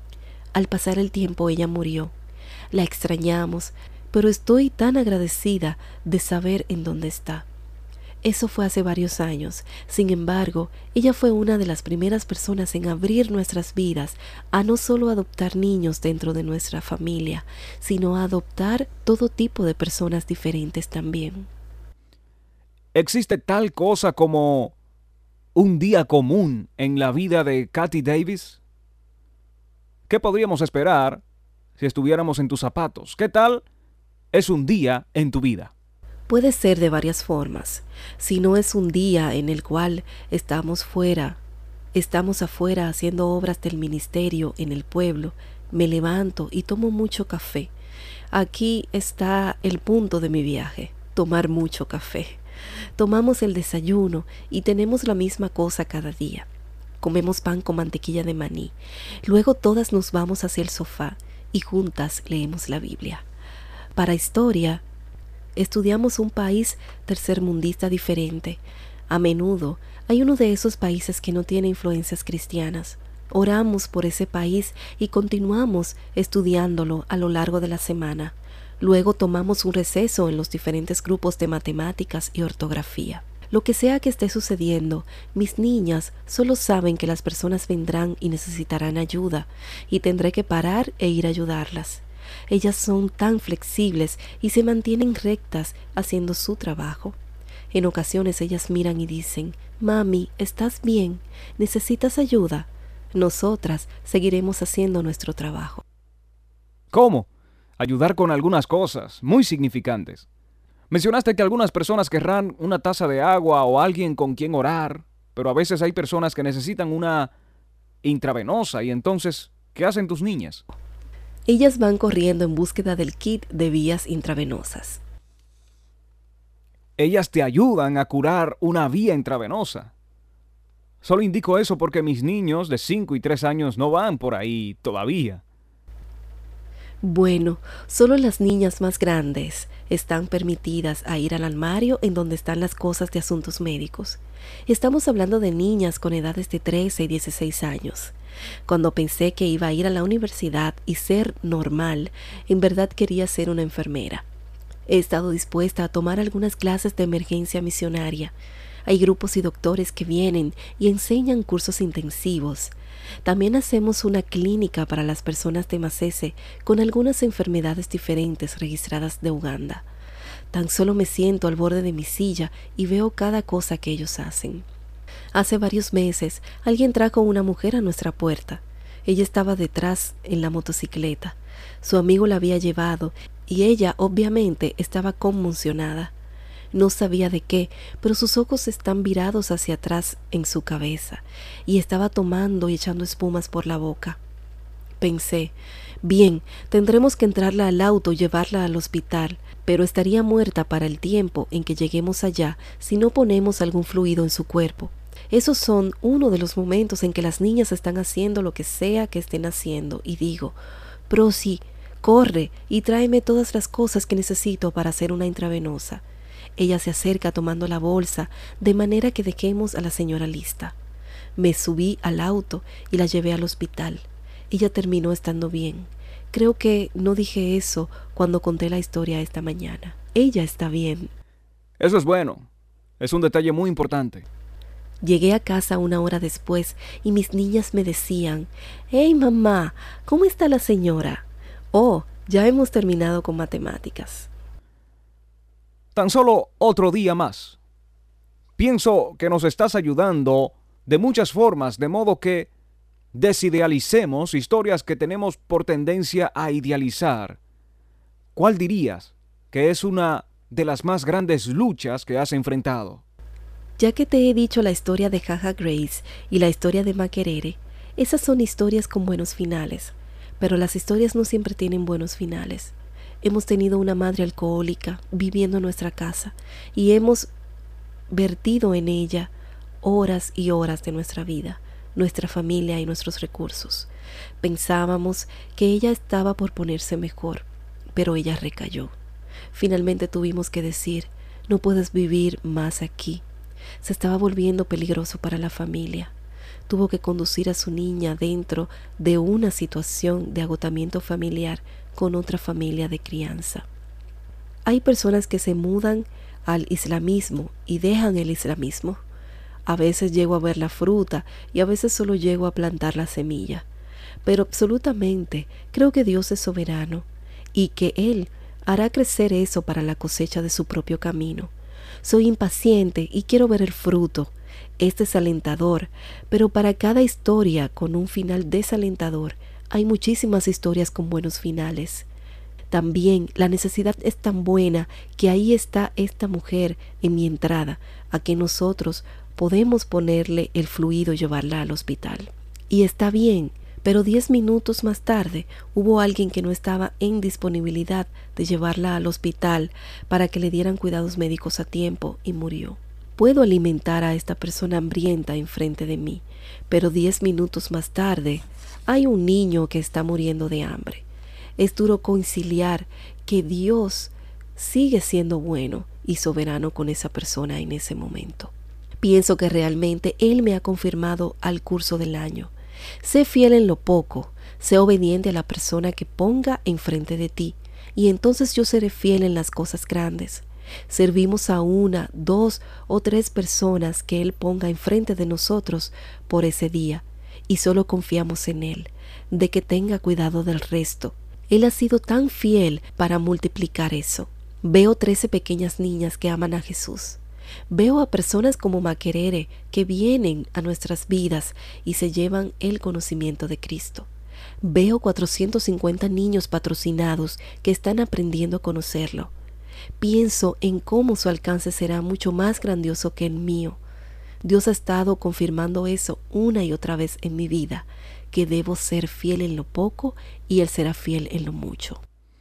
[SPEAKER 3] Al pasar el tiempo ella murió. La extrañamos, pero estoy tan agradecida de saber en dónde está. Eso fue hace varios años. Sin embargo, ella fue una de las primeras personas en abrir nuestras vidas a no solo adoptar niños dentro de nuestra familia, sino a adoptar todo tipo de personas diferentes también.
[SPEAKER 2] ¿Existe tal cosa como un día común en la vida de Kathy Davis? ¿Qué podríamos esperar si estuviéramos en tus zapatos? ¿Qué tal es un día en tu vida?
[SPEAKER 3] Puede ser de varias formas. Si no es un día en el cual estamos afuera haciendo obras del ministerio en el pueblo, me levanto y tomo mucho café. Aquí está el punto de mi viaje, tomar mucho café. Tomamos el desayuno y tenemos la misma cosa cada día. Comemos pan con mantequilla de maní. Luego todas nos vamos hacia el sofá y juntas leemos la Biblia. Para historia, estudiamos un país tercermundista diferente. A menudo hay uno de esos países que no tiene influencias cristianas. Oramos por ese país y continuamos estudiándolo a lo largo de la semana. Luego tomamos un receso en los diferentes grupos de matemáticas y ortografía. Lo que sea que esté sucediendo, mis niñas solo saben que las personas vendrán y necesitarán ayuda, y tendré que parar e ir a ayudarlas. Ellas son tan flexibles y se mantienen rectas haciendo su trabajo. En ocasiones ellas miran y dicen, «Mami, ¿estás bien? ¿Necesitas ayuda?» Nosotras seguiremos haciendo nuestro trabajo.
[SPEAKER 2] ¿Cómo? Ayudar con algunas cosas muy significantes. Mencionaste que algunas personas querrán una taza de agua o alguien con quien orar, pero a veces hay personas que necesitan una intravenosa y entonces, ¿qué hacen tus niñas?
[SPEAKER 3] Ellas van corriendo en búsqueda del kit de vías intravenosas.
[SPEAKER 2] Ellas te ayudan a curar una vía intravenosa. Solo indico eso porque mis niños de 5 y 3 años no van por ahí todavía.
[SPEAKER 3] Bueno, solo las niñas más grandes están permitidas a ir al armario en donde están las cosas de asuntos médicos. Estamos hablando de niñas con edades de 13 y 16 años. Cuando pensé que iba a ir a la universidad y ser normal, en verdad quería ser una enfermera. He estado dispuesta a tomar algunas clases de emergencia misionaria. Hay grupos y doctores que vienen y enseñan cursos intensivos. También hacemos una clínica para las personas de Masese con algunas enfermedades diferentes registradas de Uganda. Tan solo me siento al borde de mi silla y veo cada cosa que ellos hacen. Hace varios meses, alguien trajo una mujer a nuestra puerta. Ella estaba detrás en la motocicleta. Su amigo la había llevado y ella, obviamente, estaba conmocionada. No sabía de qué, pero sus ojos están virados hacia atrás en su cabeza y estaba tomando y echando espumas por la boca. Pensé, bien, tendremos que entrarla al auto y llevarla al hospital, pero estaría muerta para el tiempo en que lleguemos allá si no ponemos algún fluido en su cuerpo. Esos son uno de los momentos en que las niñas están haciendo lo que sea que estén haciendo y digo, Prosi, corre y tráeme todas las cosas que necesito para hacer una intravenosa. Ella se acerca tomando la bolsa, de manera que dejemos a la señora lista. Me subí al auto y la llevé al hospital. Ella terminó estando bien. Creo que no dije eso cuando conté la historia esta mañana. Ella está bien.
[SPEAKER 2] Eso es bueno. Es un detalle muy importante.
[SPEAKER 3] Llegué a casa una hora después y mis niñas me decían, «Hey, mamá, ¿cómo está la señora?» «Oh, ya hemos terminado con matemáticas».
[SPEAKER 2] Tan solo otro día más. Pienso que nos estás ayudando de muchas formas, de modo que desidealicemos historias que tenemos por tendencia a idealizar. ¿Cuál dirías que es una de las más grandes luchas que has enfrentado?
[SPEAKER 3] Ya que te he dicho la historia de Jaja Grace y la historia de Makerere, esas son historias con buenos finales, pero las historias no siempre tienen buenos finales. Hemos tenido una madre alcohólica viviendo en nuestra casa y hemos vertido en ella horas y horas de nuestra vida, nuestra familia y nuestros recursos. Pensábamos que ella estaba por ponerse mejor, pero ella recayó. Finalmente tuvimos que decir, no puedes vivir más aquí. Se estaba volviendo peligroso para la familia. Tuvo que conducir a su niña dentro de una situación de agotamiento familiar con otra familia de crianza. Hay personas que se mudan al islamismo y dejan el islamismo. A veces llego a ver la fruta y a veces solo llego a plantar la semilla. Pero absolutamente creo que Dios es soberano y que Él hará crecer eso para la cosecha de su propio camino. Soy impaciente y quiero ver el fruto. Este es alentador, pero para cada historia con un final desalentador, hay muchísimas historias con buenos finales. También la necesidad es tan buena que ahí está esta mujer en mi entrada, a que nosotros podemos ponerle el fluido y llevarla al hospital. Y está bien, pero 10 minutos más tarde hubo alguien que no estaba en disponibilidad de llevarla al hospital para que le dieran cuidados médicos a tiempo y murió. Puedo alimentar a esta persona hambrienta enfrente de mí, pero 10 minutos más tarde hay un niño que está muriendo de hambre. Es duro conciliar que Dios sigue siendo bueno y soberano con esa persona en ese momento. Pienso que realmente Él me ha confirmado al curso del año. Sé fiel en lo poco, sé obediente a la persona que ponga enfrente de ti, y entonces yo seré fiel en las cosas grandes. Servimos a 1, 2 o 3 personas que Él ponga enfrente de nosotros por ese día, y solo confiamos en Él, de que tenga cuidado del resto. Él ha sido tan fiel para multiplicar eso. Veo 13 pequeñas niñas que aman a Jesús. Veo a personas como Makerere que vienen a nuestras vidas y se llevan el conocimiento de Cristo. Veo 450 niños patrocinados que están aprendiendo a conocerlo. Pienso en cómo su alcance será mucho más grandioso que el mío. Dios ha estado confirmando eso una y otra vez en mi vida, que debo ser fiel en lo poco y Él será fiel en lo mucho.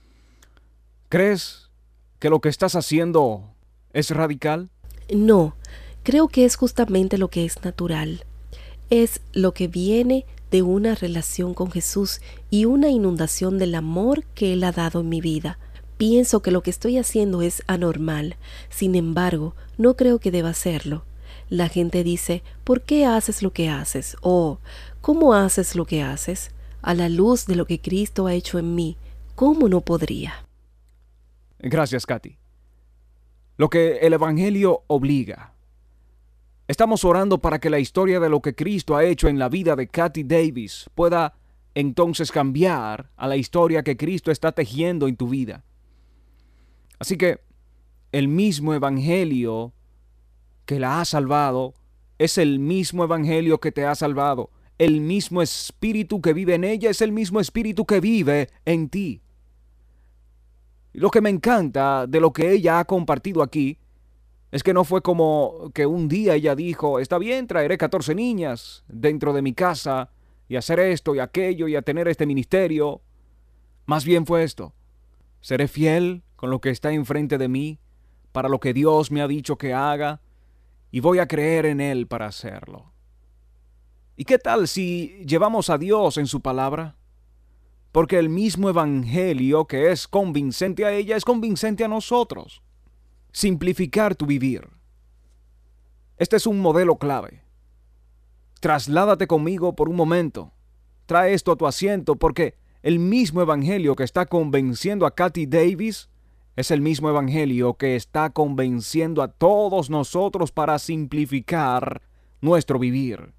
[SPEAKER 2] ¿Crees que lo que estás haciendo es radical?
[SPEAKER 3] No, creo que es justamente lo que es natural. es lo que viene de una relación con Jesús y una inundación del amor que Él ha dado en mi vida. Pienso que lo que estoy haciendo es anormal, sin embargo, no creo que deba hacerlo. La gente dice, ¿por qué haces lo que haces? O, ¿cómo haces lo que haces? A la luz de lo que Cristo ha hecho en mí, ¿cómo no podría?
[SPEAKER 2] Gracias, Katy. Lo que el Evangelio obliga. Estamos orando para que la historia de lo que Cristo ha hecho en la vida de Katy Davis pueda entonces cambiar a la historia que Cristo está tejiendo en tu vida. Así que el mismo Evangelio que la ha salvado es el mismo Evangelio que te ha salvado. El mismo Espíritu que vive en ella es el mismo Espíritu que vive en ti. Lo que me encanta de lo que ella ha compartido aquí es que no fue como que un día ella dijo, está bien, traeré 14 niñas dentro de mi casa y hacer esto y aquello y a tener este ministerio. Más bien fue esto, seré fiel con lo que está enfrente de mí para lo que Dios me ha dicho que haga y voy a creer en Él para hacerlo. ¿Y qué tal si llevamos a Dios en su palabra? Porque el mismo Evangelio que es convincente a ella es convincente a nosotros. Simplificar tu vivir. Este es un modelo clave. Trasládate conmigo por un momento. Trae esto a tu asiento porque el mismo Evangelio que está convenciendo a Katy Davis es el mismo Evangelio que está convenciendo a todos nosotros para simplificar nuestro vivir.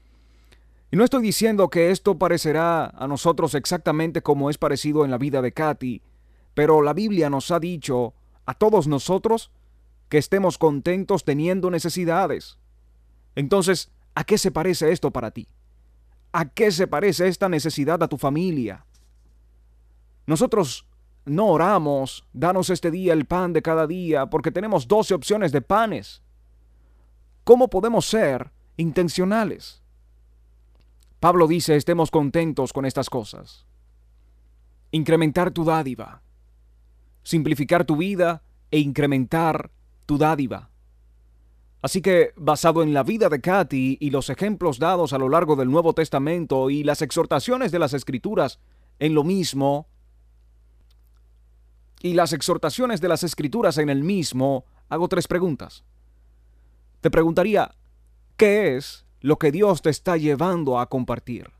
[SPEAKER 2] Y no estoy diciendo que esto parecerá a nosotros exactamente como es parecido en la vida de Katy, pero la Biblia nos ha dicho a todos nosotros que estemos contentos teniendo necesidades. Entonces, ¿a qué se parece esto para ti? ¿A qué se parece esta necesidad a tu familia? Nosotros no oramos, danos este día el pan de cada día, porque tenemos 12 opciones de panes. ¿Cómo podemos ser intencionales? Pablo dice, estemos contentos con estas cosas. Incrementar tu dádiva. Simplificar tu vida e incrementar tu dádiva. Así que, basado en la vida de Katy y los ejemplos dados a lo largo del Nuevo Testamento y las exhortaciones de las Escrituras en lo mismo, y las exhortaciones de las Escrituras en el mismo, hago 3 preguntas. Te preguntaría, ¿qué es lo que Dios te está llevando a compartir?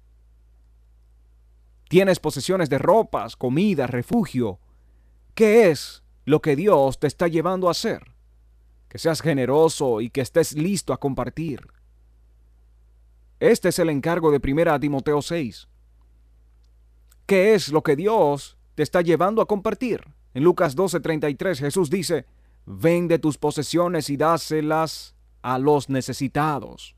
[SPEAKER 2] ¿Tienes posesiones de ropas, comida, refugio? ¿Qué es lo que Dios te está llevando a hacer? Que seas generoso y que estés listo a compartir. Este es el encargo de 1 Timoteo 6. ¿Qué es lo que Dios te está llevando a compartir? En Lucas 12:33 Jesús dice, vende tus posesiones y dáselas a los necesitados.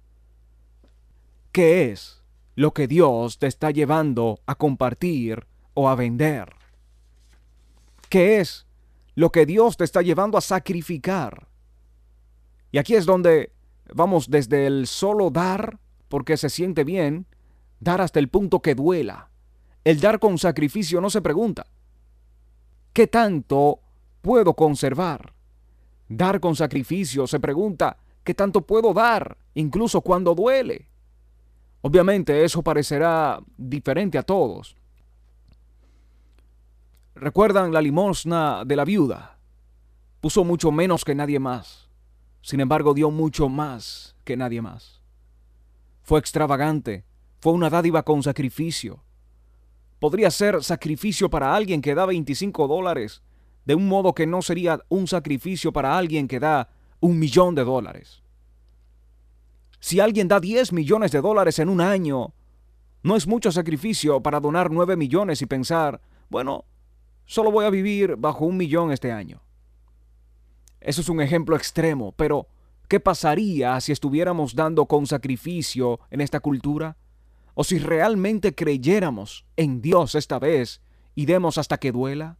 [SPEAKER 2] ¿Qué es lo que Dios te está llevando a compartir o a vender? ¿Qué es lo que Dios te está llevando a sacrificar? Y aquí es donde vamos desde el solo dar, porque se siente bien, dar hasta el punto que duela. El dar con sacrificio no se pregunta, ¿qué tanto puedo conservar? Dar con sacrificio se pregunta, ¿qué tanto puedo dar, incluso cuando duele? Obviamente eso parecerá diferente a todos. ¿Recuerdan la limosna de la viuda? Puso mucho menos que nadie más. Sin embargo, dio mucho más que nadie más. Fue extravagante. Fue una dádiva con sacrificio. Podría ser sacrificio para alguien que da $25, de un modo que no sería un sacrificio para alguien que da $1,000,000. Si alguien da $10 millones en un año, no es mucho sacrificio para donar 9 millones y pensar, bueno, solo voy a vivir bajo 1,000,000 este año. Eso es un ejemplo extremo, pero ¿qué pasaría si estuviéramos dando con sacrificio en esta cultura? ¿O si realmente creyéramos en Dios esta vez y demos hasta que duela?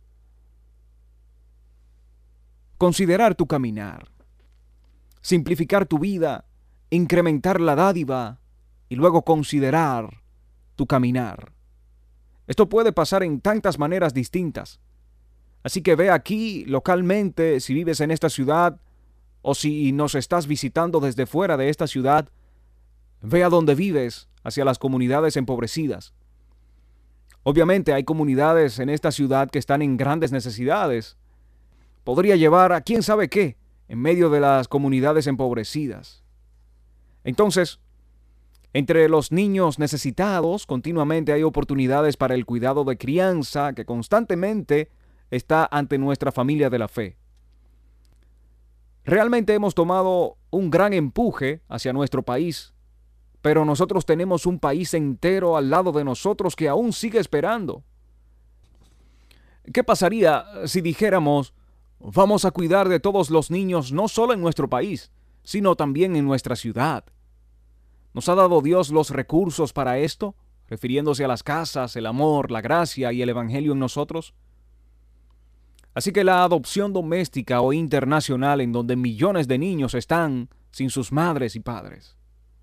[SPEAKER 2] Considerar tu caminar, simplificar tu vida, incrementar la dádiva y luego considerar tu caminar. Esto puede pasar en tantas maneras distintas. Así que ve aquí localmente, si vives en esta ciudad o si nos estás visitando desde fuera de esta ciudad, Ve a donde vives, hacia las comunidades empobrecidas. Obviamente hay comunidades en esta ciudad que están en grandes necesidades. Podría llevar a quién sabe qué en medio de las comunidades empobrecidas. Entonces, entre los niños necesitados, continuamente hay oportunidades para el cuidado de crianza que constantemente está ante nuestra familia de la fe. Realmente hemos tomado un gran empuje hacia nuestro país, pero nosotros tenemos un país entero al lado de nosotros que aún sigue esperando. ¿Qué pasaría si dijéramos, vamos a cuidar de todos los niños no solo en nuestro país, sino también en nuestra ciudad? ¿Nos ha dado Dios los recursos para esto, refiriéndose a las casas, el amor, la gracia y el evangelio en nosotros? Así que la adopción doméstica o internacional en donde millones de niños están sin sus madres y padres.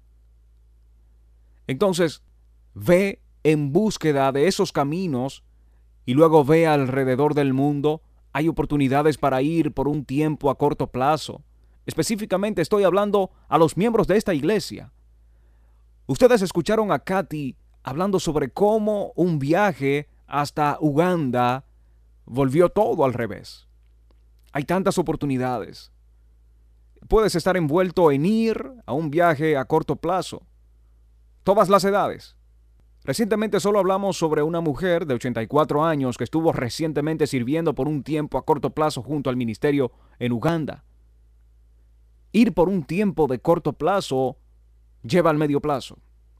[SPEAKER 2] Entonces, ve en búsqueda de esos caminos y luego ve alrededor del mundo. Hay oportunidades para ir por un tiempo a corto plazo. Específicamente estoy hablando a los miembros de esta iglesia. Ustedes escucharon a Katy hablando sobre cómo un viaje hasta Uganda volvió todo al revés. Hay tantas oportunidades. Puedes estar envuelto en ir a un viaje a corto plazo. Todas las edades. Recientemente solo hablamos sobre una mujer de 84 años que estuvo recientemente sirviendo por un tiempo a corto plazo junto al ministerio en Uganda. Ir por un tiempo de corto plazo lleva al medio plazo.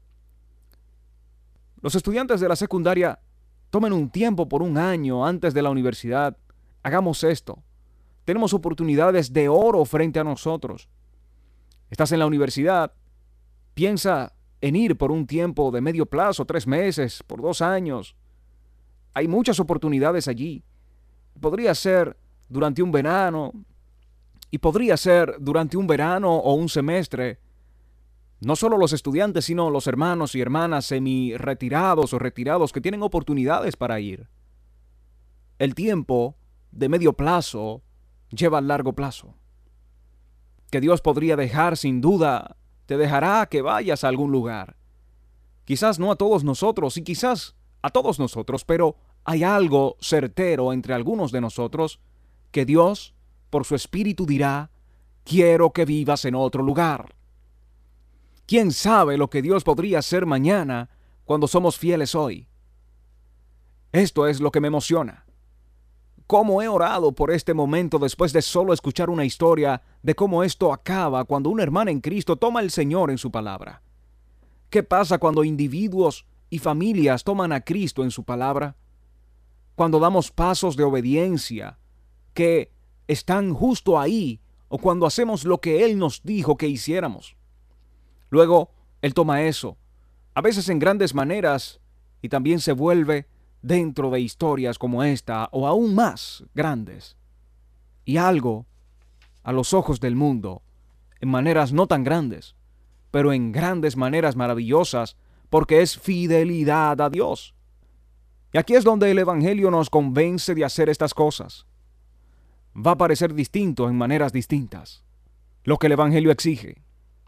[SPEAKER 2] Los estudiantes de la secundaria tomen un tiempo por un año antes de la universidad. Hagamos esto. Tenemos oportunidades de oro frente a nosotros. Estás en la universidad. Piensa en ir por un tiempo de medio plazo, 3 meses, por 2 años. Hay muchas oportunidades allí. Podría ser durante un verano, y podría ser durante un verano o un semestre. No solo los estudiantes, sino los hermanos y hermanas semi-retirados o retirados que tienen oportunidades para ir. El tiempo de medio plazo lleva al largo plazo. Que Dios podría dejar, sin duda, te dejará que vayas a algún lugar. Quizás no a todos nosotros y quizás a todos nosotros, pero hay algo certero entre algunos de nosotros que Dios, por su Espíritu, dirá, quiero que vivas en otro lugar. ¿Quién sabe lo que Dios podría hacer mañana cuando somos fieles hoy? Esto es lo que me emociona. Cómo he orado por este momento después de solo escuchar una historia de cómo esto acaba cuando una hermana en Cristo toma al Señor en su palabra. ¿Qué pasa cuando individuos y familias toman a Cristo en su palabra? Cuando damos pasos de obediencia que están justo ahí o cuando hacemos lo que Él nos dijo que hiciéramos. Luego, Él toma eso, a veces en grandes maneras, y también se vuelve dentro de historias como esta, o aún más grandes. Y algo, a los ojos del mundo, en maneras no tan grandes, pero en grandes maneras maravillosas, porque es fidelidad a Dios. Y aquí es donde el Evangelio nos convence de hacer estas cosas. Va a parecer distinto en maneras distintas. Lo que el Evangelio exige.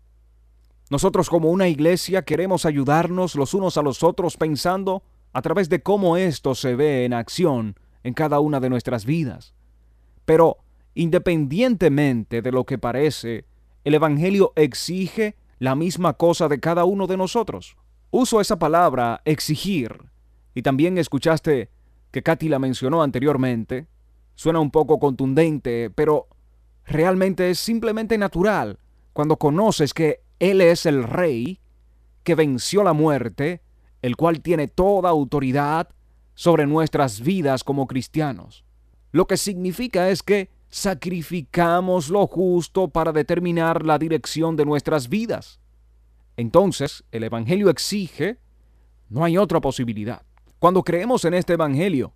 [SPEAKER 2] Nosotros como una iglesia queremos ayudarnos los unos a los otros pensando a través de cómo esto se ve en acción en cada una de nuestras vidas. Pero independientemente de lo que parece, el Evangelio exige la misma cosa de cada uno de nosotros. Uso esa palabra, exigir, y también escuchaste que Katy la mencionó anteriormente. Suena un poco contundente, pero realmente es simplemente natural cuando conoces que Él es el Rey que venció la muerte, el cual tiene toda autoridad sobre nuestras vidas como cristianos. Lo que significa es que sacrificamos lo justo para determinar la dirección de nuestras vidas. Entonces, el Evangelio exige, no hay otra posibilidad. Cuando creemos en este Evangelio,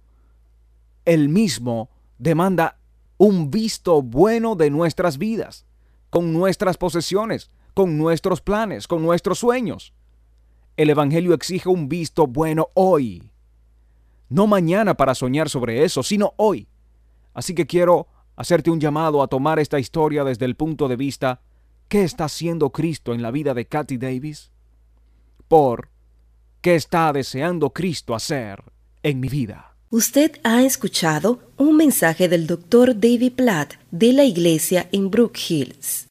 [SPEAKER 2] Él mismo demanda un visto bueno de nuestras vidas, con nuestras posesiones, con nuestros planes, con nuestros sueños. El Evangelio exige un visto bueno hoy. No mañana para soñar sobre eso, sino hoy. Así que quiero hacerte un llamado a tomar esta historia desde el punto de vista, ¿qué está haciendo Cristo en la vida de Katy Davis? por ¿qué está deseando Cristo hacer en mi vida?
[SPEAKER 1] Usted ha escuchado un mensaje del Dr. David Platt de la iglesia en Brook Hills.